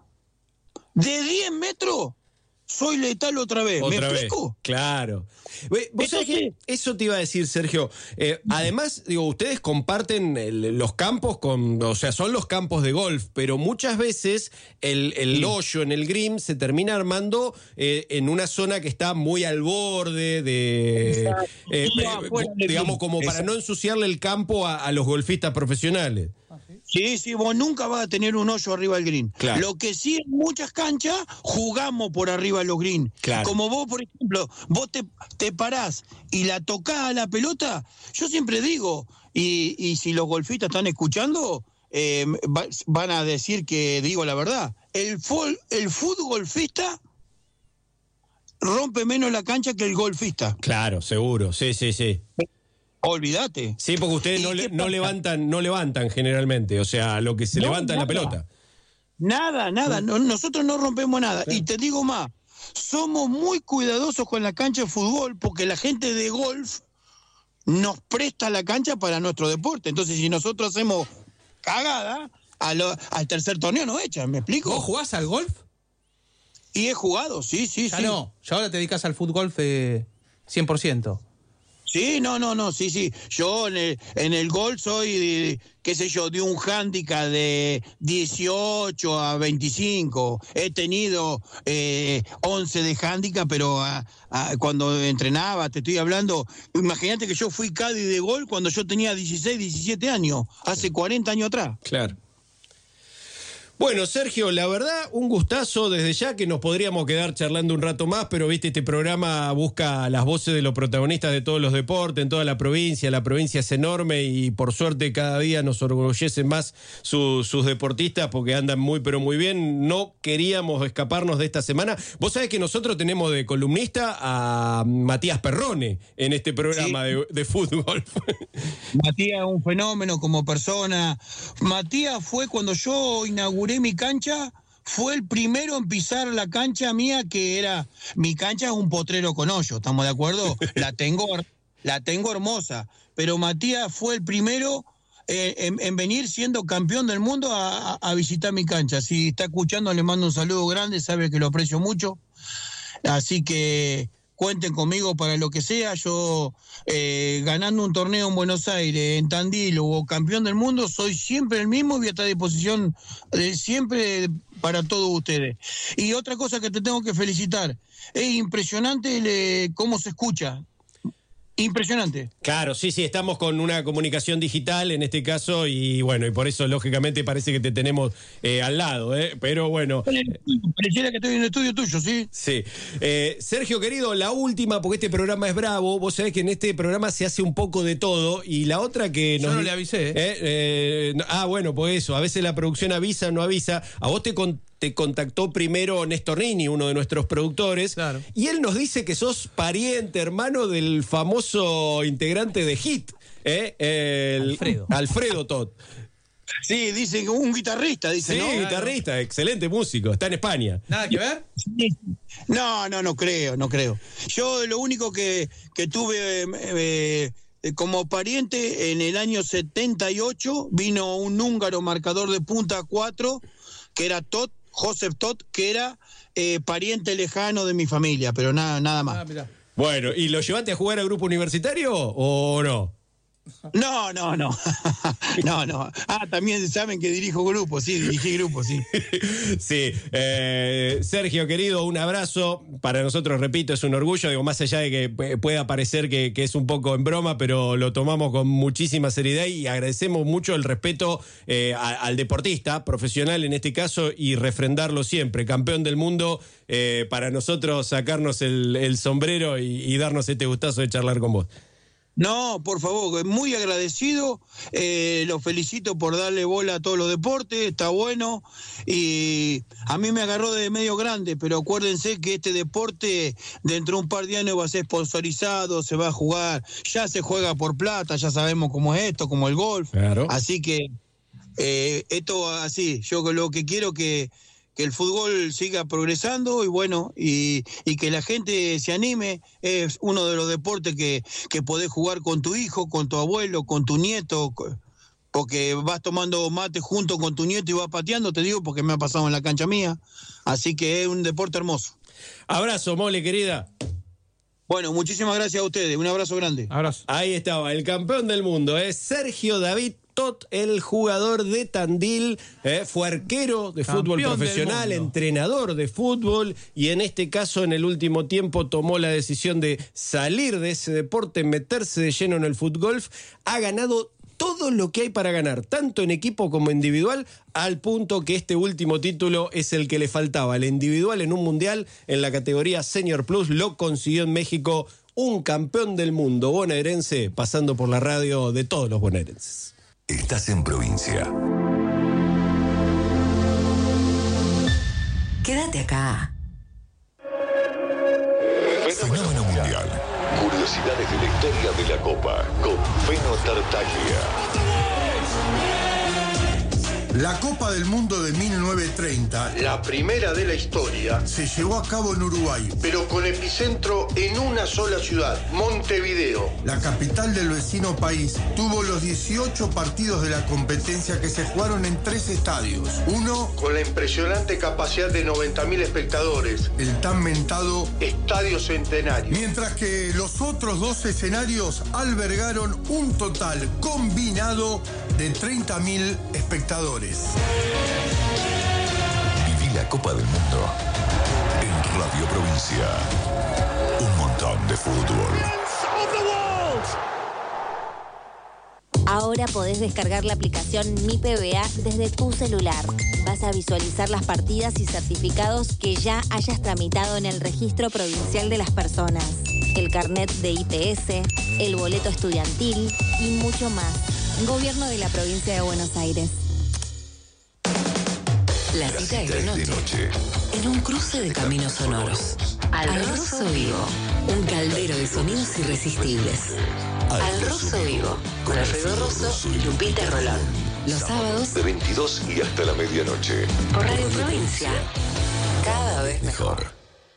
De diez metros, soy letal otra vez. Otra ¿Me vez. explico? Claro. ¿Vos sabés que eso te iba a decir, Sergio? Eh, además, digo, ustedes comparten el, los campos con, o sea, son los campos de golf, pero muchas veces el, el Sí. hoyo en el green se termina armando eh, en una zona que está muy al borde de, eh, Sí, eh, afuera del digamos, green. como para Exacto. no ensuciarle el campo a, a los golfistas profesionales. Sí, sí, vos nunca vas a tener un hoyo arriba del green. Claro. Lo que sí, en muchas canchas jugamos por arriba de los green. Claro. Como vos, por ejemplo, vos te, te parás y la tocás a la pelota, yo siempre digo, y, y si los golfistas están escuchando, eh, va, van a decir que digo la verdad. El, fol, el futbolfista rompe menos la cancha que el golfista. Claro, seguro, sí, sí, sí. Olvídate. Sí, porque ustedes no, le, no levantan, no levantan generalmente, o sea, lo que se No, levanta es la nada. pelota. Nada, nada, no, nosotros no rompemos nada. Y te digo más, somos muy cuidadosos con la cancha de fútbol porque la gente de golf nos presta la cancha para nuestro deporte. Entonces, si nosotros hacemos cagada, a lo, al tercer torneo nos echan, ¿me explico? ¿Vos jugás al golf? Y he jugado, sí, sí, Ya sí. no, ya ahora te dedicas al fútbol eh, cien por ciento. Sí, no, no, no, sí, sí. Yo en el, en el golf soy, de, qué sé yo, de un handicap de dieciocho a veinticinco. He tenido eh, once de handicap, pero a, a, cuando entrenaba, te estoy hablando, imagínate que yo fui caddy de golf cuando yo tenía dieciséis, diecisiete años, hace cuarenta años atrás. Claro. Bueno, Sergio, la verdad, un gustazo desde ya, que nos podríamos quedar charlando un rato más, pero viste, este programa busca las voces de los protagonistas de todos los deportes, en toda la provincia. La provincia es enorme y por suerte cada día nos orgullecen más su, sus deportistas porque andan muy pero muy bien. No queríamos escaparnos de esta semana. Vos sabés que nosotros tenemos de columnista a Matías Perrone en este programa sí. de, de fútbol. Matías es un fenómeno como persona. Matías fue cuando yo inauguré mi cancha, fue el primero en pisar la cancha mía, que era, mi cancha es un potrero con hoyo, ¿estamos de acuerdo? La tengo, la tengo hermosa, pero Matías fue el primero eh, en, en venir siendo campeón del mundo a, a visitar mi cancha. Si está escuchando, le mando un saludo grande, sabe que lo aprecio mucho, así que cuenten conmigo para lo que sea. Yo eh, ganando un torneo en Buenos Aires, en Tandil o campeón del mundo, soy siempre el mismo y voy a estar a disposición de siempre para todos ustedes. Y otra cosa que te tengo que felicitar, es impresionante le, cómo se escucha. Impresionante. Claro, sí, sí, estamos con una comunicación digital en este caso y bueno, y por eso lógicamente parece que te tenemos eh, al lado, ¿eh? Pero bueno. Pareciera que estoy en el estudio tuyo, ¿sí? Sí. Eh, Sergio, querido, la última, porque este programa es bravo, vos sabés que en este programa se hace un poco de todo y la otra que nos... Yo no le avisé, ¿eh? Eh, eh, ah, bueno, pues eso, a veces la producción avisa, no avisa. A vos te con Te contactó primero Néstor Rini, uno de nuestros productores, claro. Y él nos dice que sos pariente, hermano del famoso integrante de Hit, ¿eh? El Alfredo. Alfredo Tot. Sí, dicen un guitarrista, dice, sí, ¿no? Sí, guitarrista, claro. Excelente músico, está en España. ¿Nada que ver? No, no, no creo, no creo. Yo lo único que, que tuve eh, eh, como pariente, en el año setenta y ocho, vino un húngaro marcador de punta cuatro, que era Tot, Joseph Tot, que era eh, pariente lejano de mi familia, pero nada, nada más. Ah, bueno, ¿y lo llevaste a jugar al grupo universitario o no? No, no, no. No, no. Ah, también saben que dirijo grupos, sí, dirigí grupos, sí. Sí. Eh, Sergio, querido, un abrazo. Para nosotros, repito, es un orgullo. Digo, más allá de que pueda parecer que, que es un poco en broma, pero lo tomamos con muchísima seriedad y agradecemos mucho el respeto eh, a, al deportista, profesional en este caso, y refrendarlo siempre. Campeón del mundo, eh, para nosotros sacarnos el, el sombrero y, y darnos este gustazo de charlar con vos. No, por favor, muy agradecido, eh, los felicito por darle bola a todos los deportes, está bueno, y a mí me agarró de medio grande, pero acuérdense que este deporte dentro de un par de años va a ser sponsorizado, se va a jugar, ya se juega por plata, ya sabemos cómo es esto, como el golf, claro. Así que eh, esto así, yo lo que quiero que que el fútbol siga progresando y bueno, y, y que la gente se anime. Es uno de los deportes que, que podés jugar con tu hijo, con tu abuelo, con tu nieto, porque vas tomando mate junto con tu nieto y vas pateando, te digo, porque me ha pasado en la cancha mía. Así que es un deporte hermoso. Abrazo, Mole, querida. Bueno, muchísimas gracias a ustedes, un abrazo grande. Abrazo. Ahí estaba, el campeón del mundo, es Sergio David Tot, el jugador de Tandil, eh, fue arquero de Campeón fútbol profesional, entrenador de fútbol y en este caso en el último tiempo tomó la decisión de salir de ese deporte, meterse de lleno en el fútbol. Ha ganado todo lo que hay para ganar, tanto en equipo como individual, al punto que este último título es el que le faltaba, el individual en un mundial en la categoría Senior Plus, lo consiguió en México, un campeón del mundo bonaerense, pasando por la radio de todos los bonaerenses. Estás en provincia. Quédate acá. Fenómeno mundial. Curiosidades de la historia de la Copa con Feno Tartaglia. La Copa del Mundo de mil novecientos treinta, la primera de la historia, se llevó a cabo en Uruguay, pero con epicentro en una sola ciudad, Montevideo. La capital del vecino país tuvo los dieciocho partidos de la competencia que se jugaron en tres estadios. Uno con la impresionante capacidad de noventa mil espectadores, el tan mentado Estadio Centenario. Mientras que los otros dos escenarios albergaron un total combinado de treinta mil espectadores. Viví la Copa del Mundo en Radio Provincia. Un montón de fútbol. Ahora podés descargar la aplicación Mi P B A desde tu celular. Vas a visualizar las partidas y certificados que ya hayas tramitado en el Registro Provincial de las Personas, el carnet de I P S, el boleto estudiantil y mucho más. Gobierno de la Provincia de Buenos Aires. La cita es de noche. En un cruce de caminos sonoros. Al Rosso Vivo. Un caldero de sonidos irresistibles. Al Rosso Vivo. Con Alfredo Rosso y Lupita Rolón. Los sábados de veintidós y hasta la medianoche. Por Radio Provincia. Cada vez mejor.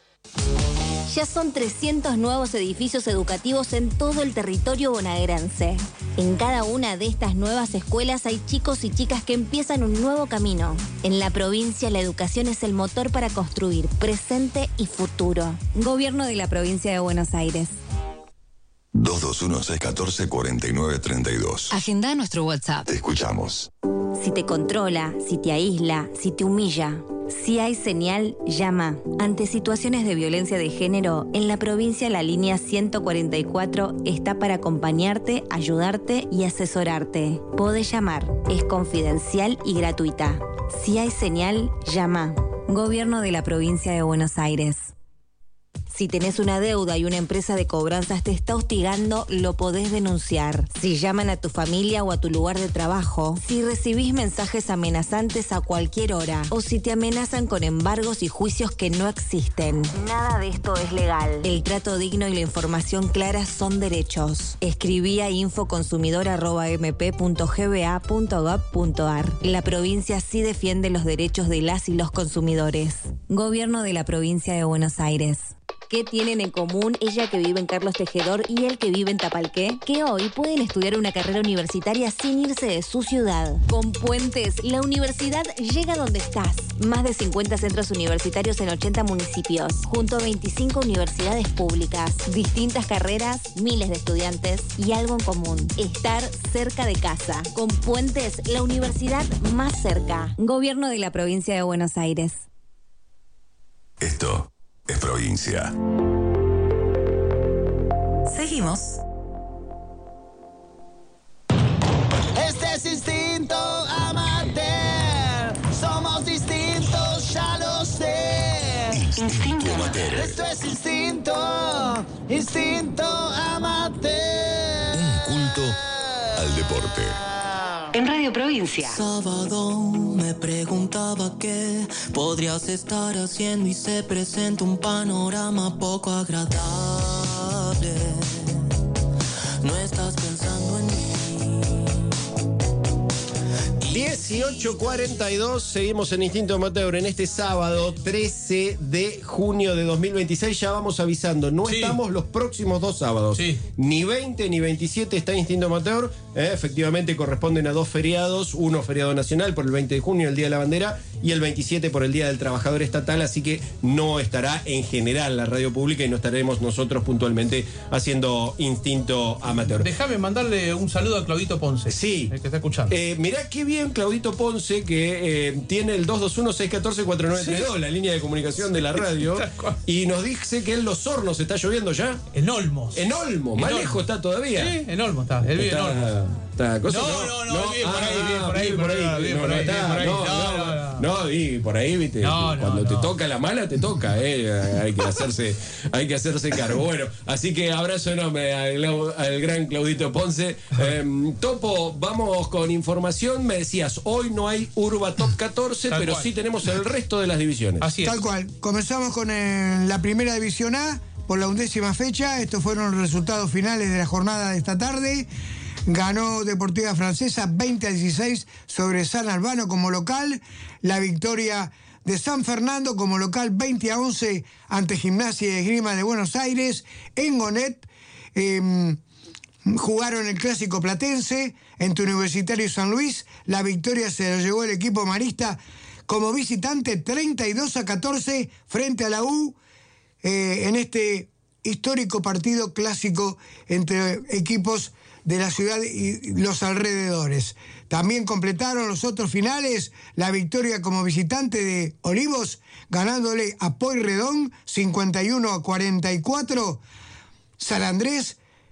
Ya son trescientos nuevos edificios educativos en todo el territorio bonaerense. En cada una de estas nuevas escuelas hay chicos y chicas que empiezan un nuevo camino. En la provincia, la educación es el motor para construir presente y futuro. Gobierno de la Provincia de Buenos Aires. dos dos uno, seis uno cuatro, cuatro nueve tres dos. Agenda nuestro WhatsApp. Te escuchamos. Si te controla, si te aísla, si te humilla, si hay señal, llama. Ante situaciones de violencia de género, en la provincia la línea ciento cuarenta y cuatro está para acompañarte, ayudarte y asesorarte. Podés llamar, es confidencial y gratuita. Si hay señal, llama. Gobierno de la Provincia de Buenos Aires. Si tenés una deuda y una empresa de cobranzas te está hostigando, lo podés denunciar. Si llaman a tu familia o a tu lugar de trabajo, si recibís mensajes amenazantes a cualquier hora, o si te amenazan con embargos y juicios que no existen. Nada de esto es legal. El trato digno y la información clara son derechos. Escribí a infoconsumidor arroba m p punto g b a punto gov punto a r. La provincia sí defiende los derechos de las y los consumidores. Gobierno de la Provincia de Buenos Aires. ¿Qué tienen en común ella que vive en Carlos Tejedor y él que vive en Tapalqué? Que hoy pueden estudiar una carrera universitaria sin irse de su ciudad. Con Puentes, la universidad llega donde estás. Más de cincuenta centros universitarios en ochenta municipios, junto a veinticinco universidades públicas. Distintas carreras, miles de estudiantes y algo en común: estar cerca de casa. Con Puentes, la universidad más cerca. Gobierno de la Provincia de Buenos Aires. Esto es provincia. Seguimos. Este es instinto amateur. Somos distintos, ya lo sé. Instinto amateur. Esto es instinto, instinto amateur. Un culto al deporte. En Radio Provincia. Sábado me preguntaba qué podrías estar haciendo y se presenta un panorama poco agradable. No estás pensando en mí. dieciocho cuarenta y dos, seguimos en Instinto Amateur en este sábado trece de junio de dos mil veintiséis. Ya vamos avisando, no sí. estamos los próximos dos sábados. Sí. Ni veinte ni veintisiete está Instinto Amateur. Eh, efectivamente corresponden a dos feriados, uno feriado nacional por el veinte de junio, el Día de la Bandera, y el veintisiete por el Día del Trabajador Estatal, así que no estará en general la radio pública y no estaremos nosotros puntualmente haciendo Instinto Amateur. Déjame mandarle un saludo a Claudito Ponce. Sí. El que está escuchando. Eh, mirá qué bien Claudito Ponce, que eh, tiene el dos dos uno, seis uno cuatro, cuatro nueve tres dos, sí. la línea de comunicación de la radio, y nos dice que en Los Hornos está lloviendo ya. En Olmos. En Olmos, en más Olmos. lejos está todavía. Sí, en Olmos está. Él vive en Olmos. Está, cosa, no, no, no, no, vive por ahí, vive por ahí, por ahí, vive por ahí, vive por ahí. No, no, no, y por ahí, viste, no, no, cuando no. te toca la mala, te toca, eh, hay que hacerse, hay que hacerse cargo. Bueno, así que abrazo enorme al, al gran Claudito Ponce. Eh, Topo, vamos con información. Me decías, hoy no hay Urba Top catorce, Tal pero cual. sí tenemos el resto de las divisiones. Así es. Tal cual. Comenzamos con el, la primera división A por la undécima fecha. Estos fueron los resultados finales de la jornada de esta tarde. Ganó Deportiva Francesa veinte a dieciséis sobre San Albano como local. La victoria de San Fernando como local veinte a once ante Gimnasia y Esgrima de Buenos Aires. En Gonet eh, jugaron el Clásico Platense entre Universitario y San Luis. La victoria se la llevó el equipo marista como visitante treinta y dos a catorce frente a la U eh, en este histórico partido clásico entre equipos de la ciudad y los alrededores. También completaron los otros finales la victoria como visitante de Olivos, ganándole a Pueyrredón cincuenta y uno a cuarenta y cuatro. San Andrés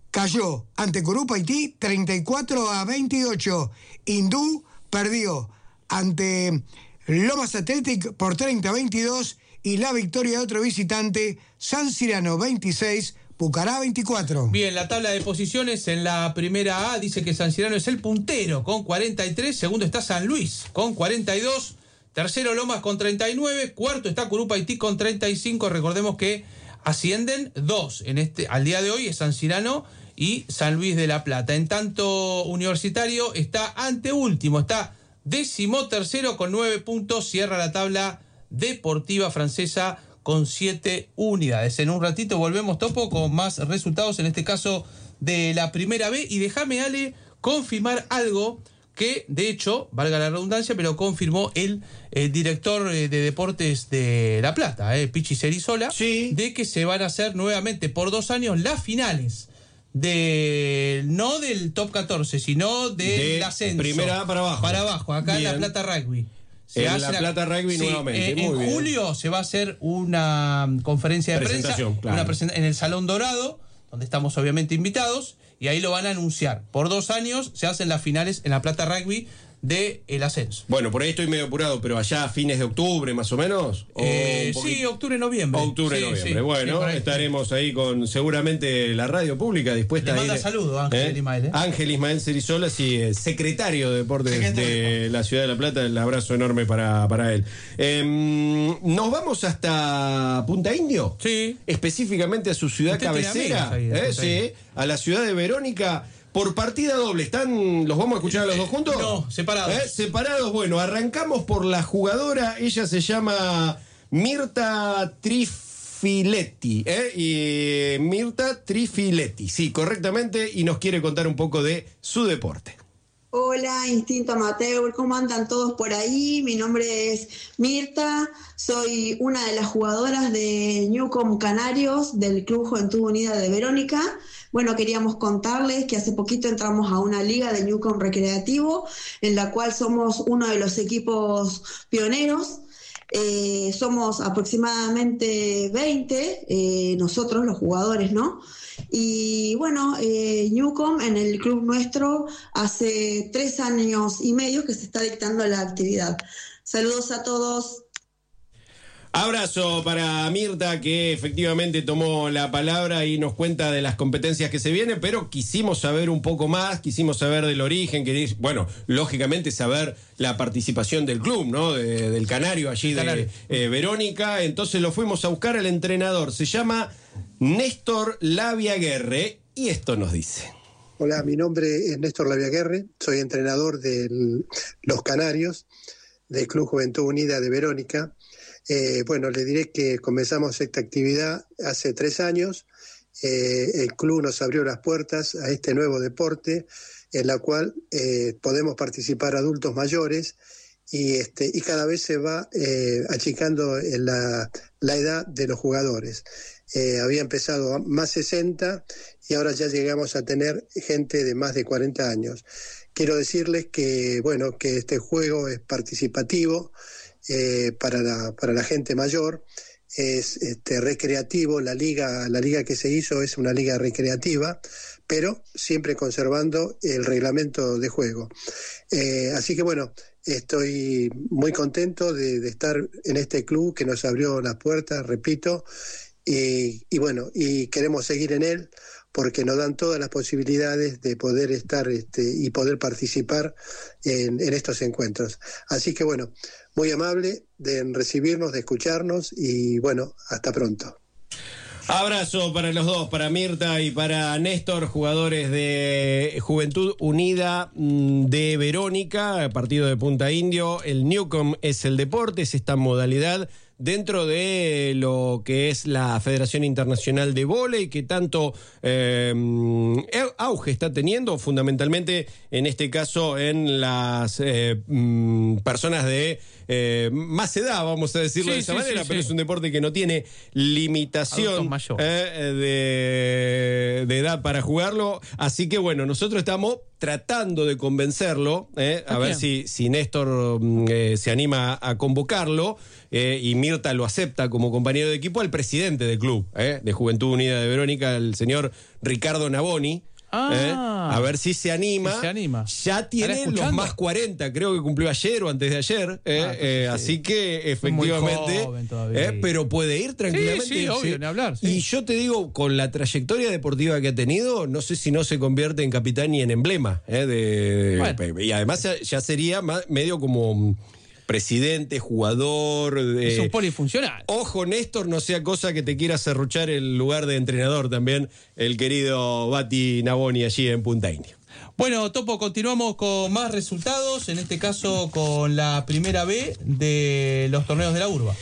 cayó ante Corupa Haití treinta y cuatro a veintiocho. Hindú perdió ante Lomas Athletic por treinta a veintidós y la victoria de otro visitante, San Cirano veintiséis, Pucará veinticuatro. Bien, la tabla de posiciones en la primera A dice que San Cirano es el puntero con cuarenta y tres, segundo está San Luis con cuarenta y dos, tercero Lomas con treinta y nueve, cuarto está Corupa Haití con treinta y cinco. Recordemos que ascienden dos en este al día de hoy, es San Cirano y San Luis de la Plata. En tanto, Universitario está anteúltimo, está décimo tercero con nueve puntos, cierra la tabla Deportiva Francesa con siete unidades. En un ratito volvemos, Topo, con más resultados, en este caso de la primera B. Y déjame, Ale, confirmar algo que, de hecho, valga la redundancia, pero confirmó el, el director de deportes de La Plata, eh, Pichi Cerizola, sí, de que se van a hacer nuevamente por dos años las finales de no del top catorce, sino del de ascenso. Primera para abajo. Para abajo, acá Bien. en La Plata Rugby. Se en La Plata Rugby sí, nuevamente. Eh, Muy en bien. julio se va a hacer una conferencia de prensa claro. una presenta- en el Salón Dorado, donde estamos obviamente invitados, y ahí lo van a anunciar. Por dos años se hacen las finales en La Plata Rugby de el ascenso. Bueno, por ahí estoy medio apurado, pero allá a fines de octubre, más o menos. ¿O Eh, un sí, octubre, noviembre. Octubre, Sí, noviembre. sí, Bueno, sí, ahí, estaremos sí. ahí con seguramente la radio pública dispuesta Le a ir. manda saludos Ángel ¿eh? Ismael. ¿eh? Ángel Ismael Cerizola, sí, eh, secretario de Deportes Secretario. de la Ciudad de La Plata. El abrazo enorme para, para él. Eh, Nos vamos hasta Punta Indio. Sí. Específicamente a su ciudad Usted tiene cabecera. amigos ahí de ¿eh? Punta Sí, Indio. a la ciudad de Verónica. Por partida doble, ¿están, ¿los vamos a escuchar a los dos juntos? No, separados. ¿Eh? Separados, bueno, arrancamos por la jugadora, ella se llama Mirta Trifiletti, ¿eh? Y, eh, Mirta Trifiletti, sí, correctamente, y nos quiere contar un poco de su deporte. Hola, Instinto Amateur, ¿cómo andan todos por ahí? Mi nombre es Mirta, soy una de las jugadoras de Newcom Canarios del Club Juventud Unida de Verónica. Bueno, queríamos contarles que hace poquito entramos a una liga de Newcom Recreativo, en la cual somos uno de los equipos pioneros. Eh, somos aproximadamente veinte, eh, nosotros los jugadores, ¿no? Y bueno, eh, Newcom en el club nuestro hace tres años y medio que se está dictando la actividad. Saludos a todos. Abrazo para Mirta, que efectivamente tomó la palabra y nos cuenta de las competencias que se vienen, pero quisimos saber un poco más, quisimos saber del origen, que, bueno, lógicamente saber la participación del club, ¿no? De, del Canario, allí Canario. de eh, Verónica. Entonces lo fuimos a buscar al entrenador, se llama Néstor Laviaguerre, y esto nos dice. Hola, mi nombre es Néstor Laviaguerre, soy entrenador de los Canarios, del Club Juventud Unida de Verónica. Eh, bueno, le diré que comenzamos esta actividad hace tres años. Eh, el club nos abrió las puertas a este nuevo deporte, en la cual eh, podemos participar adultos mayores y, este, y cada vez se va eh, achicando en la, la edad de los jugadores. Eh, había empezado a más sesenta y ahora ya llegamos a tener gente de más de cuarenta años. Quiero decirles que, bueno, que este juego es participativo. Eh, para, la, para la gente mayor, es este, recreativo, la liga, la liga que se hizo es una liga recreativa, pero siempre conservando el reglamento de juego. Eh, así que bueno, estoy muy contento de, de estar en este club que nos abrió las puertas, repito, y, y bueno, y queremos seguir en él porque nos dan todas las posibilidades de poder estar este, y poder participar en, en estos encuentros. Así que bueno, muy amable de recibirnos, de escucharnos y bueno, hasta pronto. Abrazo para los dos, para Mirta y para Néstor, jugadores de Juventud Unida de Verónica, partido de Punta Indio. El Newcom es el deporte, es esta modalidad dentro de lo que es la Federación Internacional de Vóley, que tanto eh, auge está teniendo, fundamentalmente en este caso en las eh, personas de eh, más edad, vamos a decirlo Sí, de esa sí, manera, sí, pero sí. es un deporte que no tiene limitación eh, de, de edad para jugarlo. Así que bueno, nosotros estamos tratando de convencerlo, eh, a, ¿A ver quién? si, si Néstor eh, se anima a convocarlo eh, y Mirta lo acepta como compañero de equipo, al presidente del club eh, de Juventud Unida de Verónica, el señor Ricardo Navoni. Ah, eh, a ver si se anima. si se anima. Ya tiene ¿Estará los escuchando? más cuarenta, creo que cumplió ayer o antes de ayer. eh, Ah, eh, sí. Así que Muy efectivamente, joven todavía. eh, pero puede ir tranquilamente. Sí, sí, obvio, ni hablar, sí. Y yo te digo, con la trayectoria deportiva que ha tenido, no sé si no se convierte en capitán y en emblema. eh, de, Bueno. Y además ya, ya sería más, medio como presidente, jugador. De, Es un polifuncional. Ojo, Néstor, no sea cosa que te quiera serruchar el lugar de entrenador también, el querido Bati Navoni allí en Punta India. Bueno, Topo, continuamos con más resultados, en este caso con la primera B de los torneos de la urba.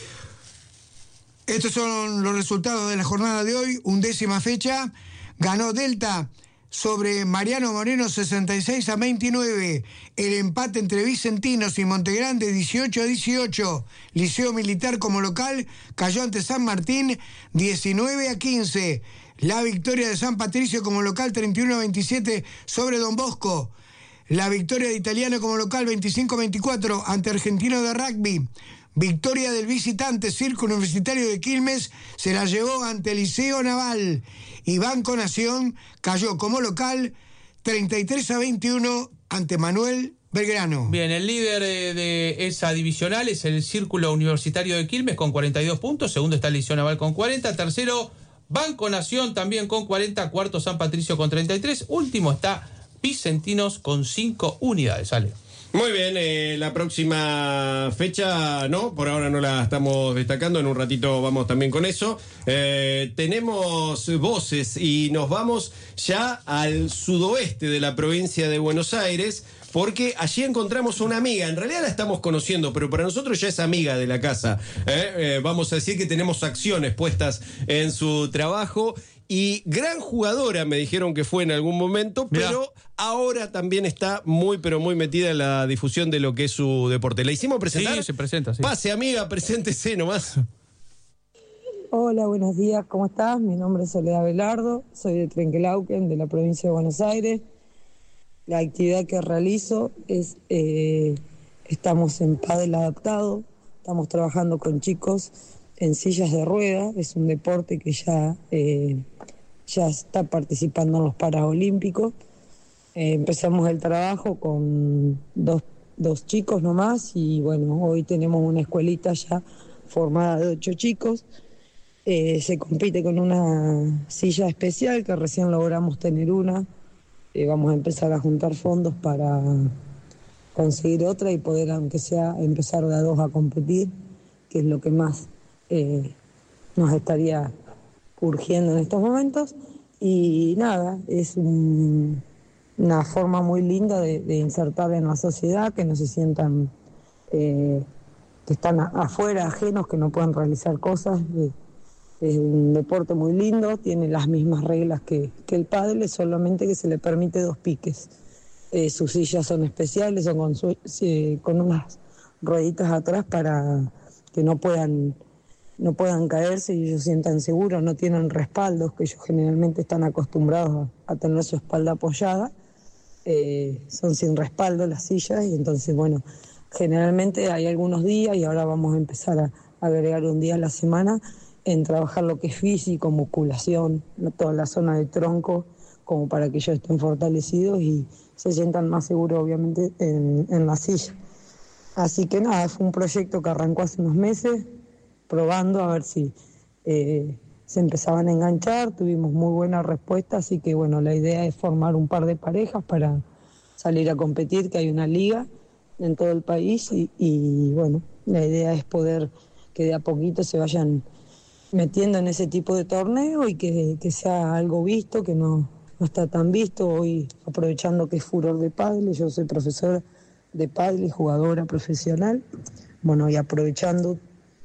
Estos son los resultados de la jornada de hoy, undécima fecha. Ganó Delta sobre Mariano Moreno sesenta y seis a veintinueve. El empate entre Vicentinos y Montegrande dieciocho a dieciocho. Liceo Militar como local cayó ante San Martín diecinueve a quince. La victoria de San Patricio como local treinta y uno a veintisiete sobre Don Bosco. La victoria de Italiano como local veinticinco a veinticuatro ante Argentino de Rugby. Victoria del visitante Circo Universitario de Quilmes se la llevó ante Liceo Naval. Y Banco Nación cayó como local treinta y tres a veintiuno ante Manuel Belgrano. Bien, el líder eh, de esa divisional es el Círculo Universitario de Quilmes con cuarenta y dos puntos. Segundo está el Liceo Naval con cuarenta. Tercero, Banco Nación también con cuarenta. Cuarto, San Patricio con treinta y tres. Último está Vicentinos con cinco unidades. Sale. Muy bien, eh, la próxima fecha, no, por ahora no la estamos destacando, en un ratito vamos también con eso. Eh, tenemos voces y nos vamos ya al sudoeste de la provincia de Buenos Aires, porque allí encontramos una amiga, en realidad la estamos conociendo, pero para nosotros ya es amiga de la casa. ¿eh? Eh, vamos a decir que tenemos acciones puestas en su trabajo. Y gran jugadora, me dijeron que fue en algún momento, Mirá. pero ahora también está muy, pero muy metida en la difusión de lo que es su deporte. ¿La hicimos presentar? Sí, se presenta, sí. Pase, amiga, preséntese nomás. Hola, buenos días, ¿cómo estás? Mi nombre es Soledad Velardo, soy de Trenquelauquen, de la provincia de Buenos Aires. La actividad que realizo es, eh, estamos en pádel adaptado, estamos trabajando con chicos en sillas de rueda, es un deporte que ya, eh, ya está participando en los Paralímpicos. Eh, empezamos el trabajo con dos, dos chicos nomás y bueno, hoy tenemos una escuelita ya formada de ocho chicos. Eh, se compite con una silla especial que recién logramos tener una. Eh, vamos a empezar a juntar fondos para conseguir otra y poder, aunque sea, empezar de a dos a competir, que es lo que más Eh, nos estaría urgiendo en estos momentos. Y nada, es un, una forma muy linda de, de insertar en la sociedad, que no se sientan eh, que están a, afuera, ajenos, que no pueden realizar cosas. Eh, es un deporte muy lindo, tiene las mismas reglas que, que el pádel, solamente que se le permite dos piques. Eh, sus sillas son especiales, son con, su, eh, con unas rueditas atrás para que no puedan no puedan caerse y ellos sientan seguros, no tienen respaldos, que ellos generalmente están acostumbrados a, a tener su espalda apoyada, eh, son sin respaldo las sillas y entonces, bueno, generalmente hay algunos días y ahora vamos a empezar a, a agregar un día a la semana en trabajar lo que es físico, musculación, toda la zona de tronco, como para que ellos estén fortalecidos y se sientan más seguros, obviamente, en, en la silla. Así que nada, fue un proyecto que arrancó hace unos meses, probando a ver si eh, se empezaban a enganchar, tuvimos muy buena respuesta, así que bueno, la idea es formar un par de parejas para salir a competir, que hay una liga en todo el país y, y bueno, la idea es poder que de a poquito se vayan metiendo en ese tipo de torneo y que, que sea algo visto, que no, no está tan visto. Hoy, aprovechando que es furor de pádel, yo soy profesora de pádel y jugadora profesional, bueno, y aprovechando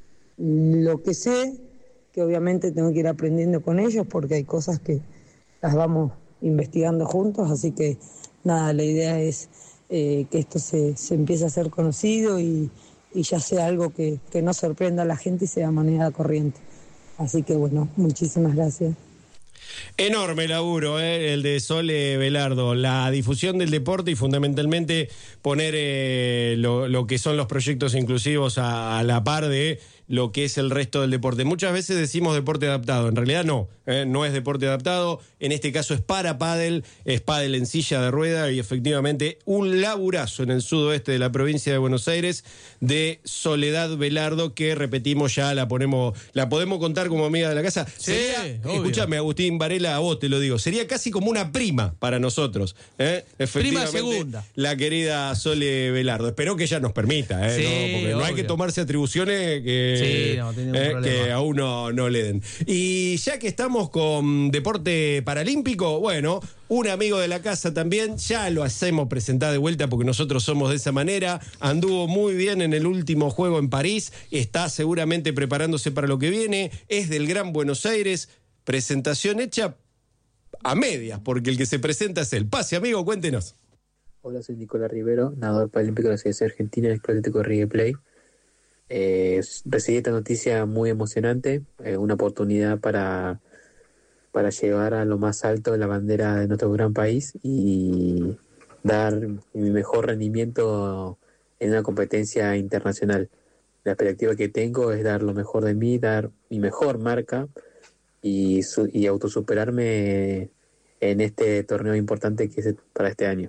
lo que sé, que obviamente tengo que ir aprendiendo con ellos porque hay cosas que las vamos investigando juntos, así que nada, la idea es eh, que esto se, se empiece a hacer conocido y, y ya sea algo que, que no sorprenda a la gente y sea moneda corriente. Así que bueno, muchísimas gracias. Enorme laburo, ¿eh? El de Sole Velardo, la difusión del deporte y fundamentalmente poner eh, lo, lo que son los proyectos inclusivos a, a la par de lo que es el resto del deporte. Muchas veces decimos deporte adaptado, en realidad no, ¿eh? No es deporte adaptado, en este caso es para pádel, es pádel en silla de rueda y efectivamente un laburazo en el sudoeste de la provincia de Buenos Aires de Soledad Velardo, que repetimos ya la ponemos, la podemos contar como amiga de la casa. Sí, sería, obvio. Escúchame, Agustín Varela, a vos te lo digo, sería casi como una prima para nosotros, ¿eh? Prima segunda. La querida Sole Velardo. Espero que ella nos permita, ¿eh? Sí, ¿no? Porque no hay obvio. que tomarse atribuciones que, Sí, no, tiene ningún eh, problema. que a uno no le den. Y ya que estamos con deporte paralímpico, bueno, un amigo de la casa también, ya lo hacemos presentar de vuelta porque nosotros somos de esa manera, anduvo muy bien en el último juego en París, está seguramente preparándose para lo que viene, es del Gran Buenos Aires, presentación hecha a medias, porque el que se presenta es él. Pase, amigo, cuéntenos. Hola, soy Nicolás Rivero, nadador paralímpico de la Selección Argentina del Club Atlético River Plate. Eh, recibí esta noticia muy emocionante, eh, una oportunidad para, para llevar a lo más alto la bandera de nuestro gran país y dar mi mejor rendimiento en una competencia internacional. La perspectiva que tengo es dar lo mejor de mí, dar mi mejor marca y, su, y autosuperarme en este torneo importante que es para este año.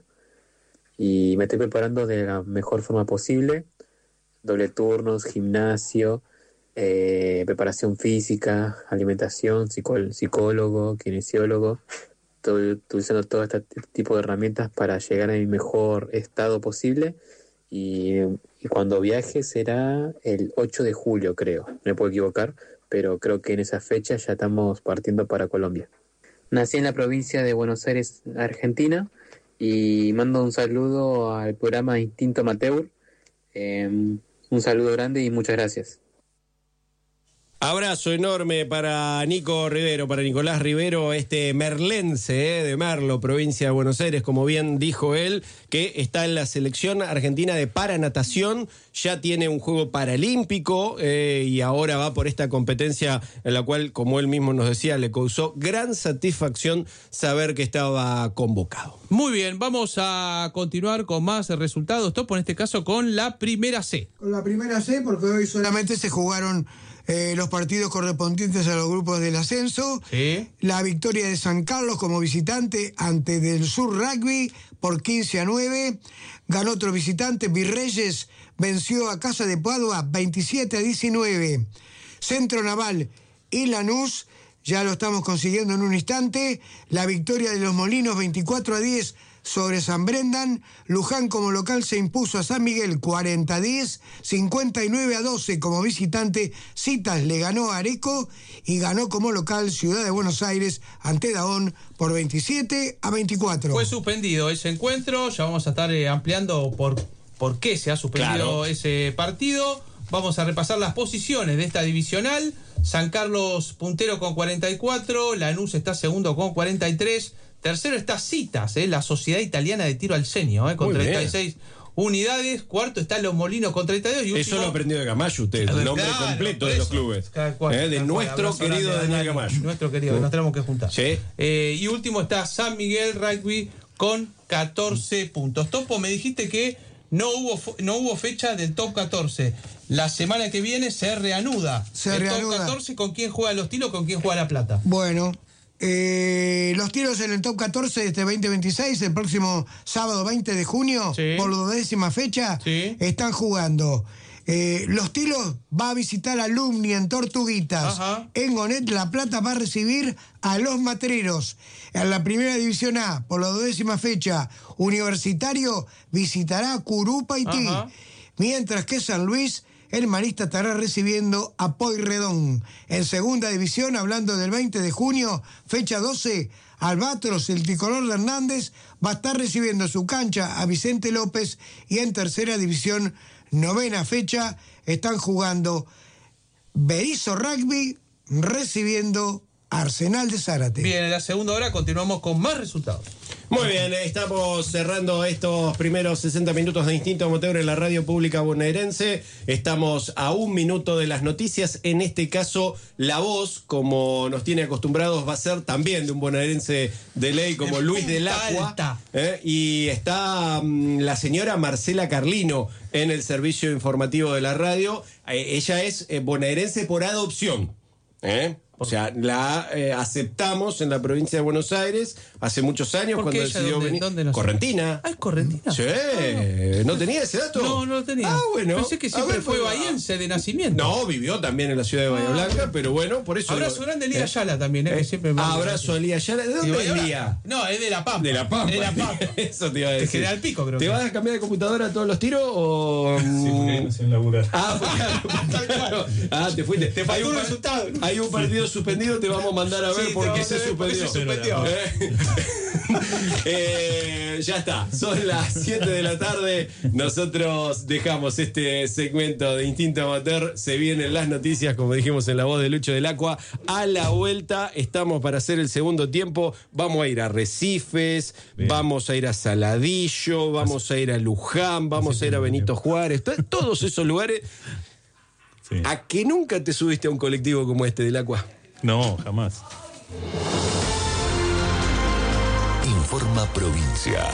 Y me estoy preparando de la mejor forma posible, doble turnos, gimnasio, eh, preparación física, alimentación, psicó- psicólogo, kinesiólogo. Estoy utilizando todo este tipo de herramientas para llegar a mi mejor estado posible y, y cuando viaje será el ocho de julio, creo, me puedo equivocar, pero creo que en esa fecha ya estamos partiendo para Colombia. Nací en la provincia de Buenos Aires, Argentina, y mando un saludo al programa Instinto Amateur. Eh, un saludo grande y muchas gracias. Abrazo enorme para Nico Rivero, para Nicolás Rivero, este merlense eh, de Merlo, provincia de Buenos Aires, como bien dijo él, que está en la selección argentina de paranatación, ya tiene un juego paralímpico eh, y ahora va por esta competencia en la cual, como él mismo nos decía, le causó gran satisfacción saber que estaba convocado. Muy bien, vamos a continuar con más resultados, Topo, en este caso con la primera C. Con la primera C, porque hoy solamente se jugaron eh, los partidos correspondientes a los grupos del ascenso. Sí. La victoria de San Carlos como visitante ante Del Sur Rugby por quince a nueve. Ganó otro visitante, Virreyes venció a Casa de Padua veintisiete a diecinueve. Centro Naval y Lanús, ya lo estamos consiguiendo en un instante. La victoria de los Molinos veinticuatro a diez sobre San Brendan. Luján como local se impuso a San Miguel cuarenta a diez. cincuenta y nueve a doce como visitante. Citas le ganó a Areco y ganó como local Ciudad de Buenos Aires ante Dahón por veintisiete a veinticuatro. Fue suspendido ese encuentro, ya vamos a estar eh, ampliando por, por qué se ha suspendido Claro. ese partido. Vamos a repasar las posiciones de esta divisional. San Carlos puntero con cuarenta y cuatro, Lanús está segundo con cuarenta y tres, tercero está Citas, eh, la Sociedad Italiana de Tiro al Senio, eh, con Muy treinta y bien. seis unidades, cuarto está Los Molinos con treinta y dos y último... Eso lo aprendió de Gamayo usted, Claro, el nombre claro, completo por de los eso. clubes. Cada cual, Eh, de cada cual. nuestro Abrazo querido grande a Daniel Dani, Gamayo. Nuestro querido, nos tenemos que juntar. Sí. Eh, y último está San Miguel Rugby con catorce puntos. Topo, me dijiste que no hubo fu- no hubo fecha del top catorce. La semana que viene se reanuda. Se el reanuda. top catorce, ¿con quién juega los tiros? ¿Con quién juega la plata? Bueno, eh, los tiros en el top catorce de este veinte veintiséis, el próximo sábado veinte de junio, Sí. por la décima fecha, Sí. están jugando. Eh, los tiros va a visitar a Alumni en Tortuguitas. Ajá. En Gonet, La Plata va a recibir a Los Matreros. En la primera división A, por la duodécima fecha, Universitario visitará a Curupaití. Ajá. Mientras que San Luis, el Marista estará recibiendo a Pueyrredón. En segunda división, hablando del veinte de junio, fecha doce, Albatros, el tricolor de Hernández, va a estar recibiendo su cancha a Vicente López. Y en tercera división, novena fecha, están jugando Berizo Rugby recibiendo a Arsenal de Zárate. Bien, en la segunda hora continuamos con más resultados. Muy bien, estamos cerrando estos primeros sesenta minutos de Instinto Motor en la radio pública bonaerense. Estamos a un minuto de las noticias. En este caso, la voz, como nos tiene acostumbrados, va a ser también de un bonaerense de ley como Luis del Acua. ¿eh? Y está um, la señora Marcela Carlino en el servicio informativo de la radio. Eh, ella es eh, bonaerense por adopción. ¿eh? O sea, la eh, aceptamos en la provincia de Buenos Aires hace muchos años cuando decidió dónde, venir. ¿dónde Correntina. Ah, es Correntina. Sí. Ah. ¿No tenía ese dato? No, no lo tenía. Ah, bueno. Pensé que siempre ver, fue pues, bahiense de nacimiento. No, vivió también en la ciudad de Bahía ah, Blanca, bueno. pero bueno, por eso. Abrazo lo, grande a Lía eh, Ayala también, ¿eh? eh, que siempre me abrazo a Lía Ayala. ¿De dónde es Lía? No, es de La Pampa. De La Pampa. De La Pampa. Eso te iba a decir. De General Pico, creo. ¿Te que. vas a cambiar de computadora a todos los tiros o.? Sí, porque no sé laburar. Ah, pues, claro. Ah, te fuiste. Te faltó un resultado. Hay un partido suspendido, te vamos a mandar a ver Sí, por qué te se vamos a ver suspendió. por qué se suspendió. Eh, eh, ya está, son las siete de la tarde. Nosotros dejamos este segmento de Instinto Amateur. Se vienen las noticias, como dijimos en la voz de Lucho del Acua. A la vuelta estamos para hacer el segundo tiempo. Vamos a ir a Recifes, Bien. vamos a ir a Saladillo, vamos a ir a Luján, vamos a ir a Benito Juárez. Todos esos lugares. Sí. ¿A que nunca te subiste a un colectivo como este del Acua? No, jamás. Informa Provincia.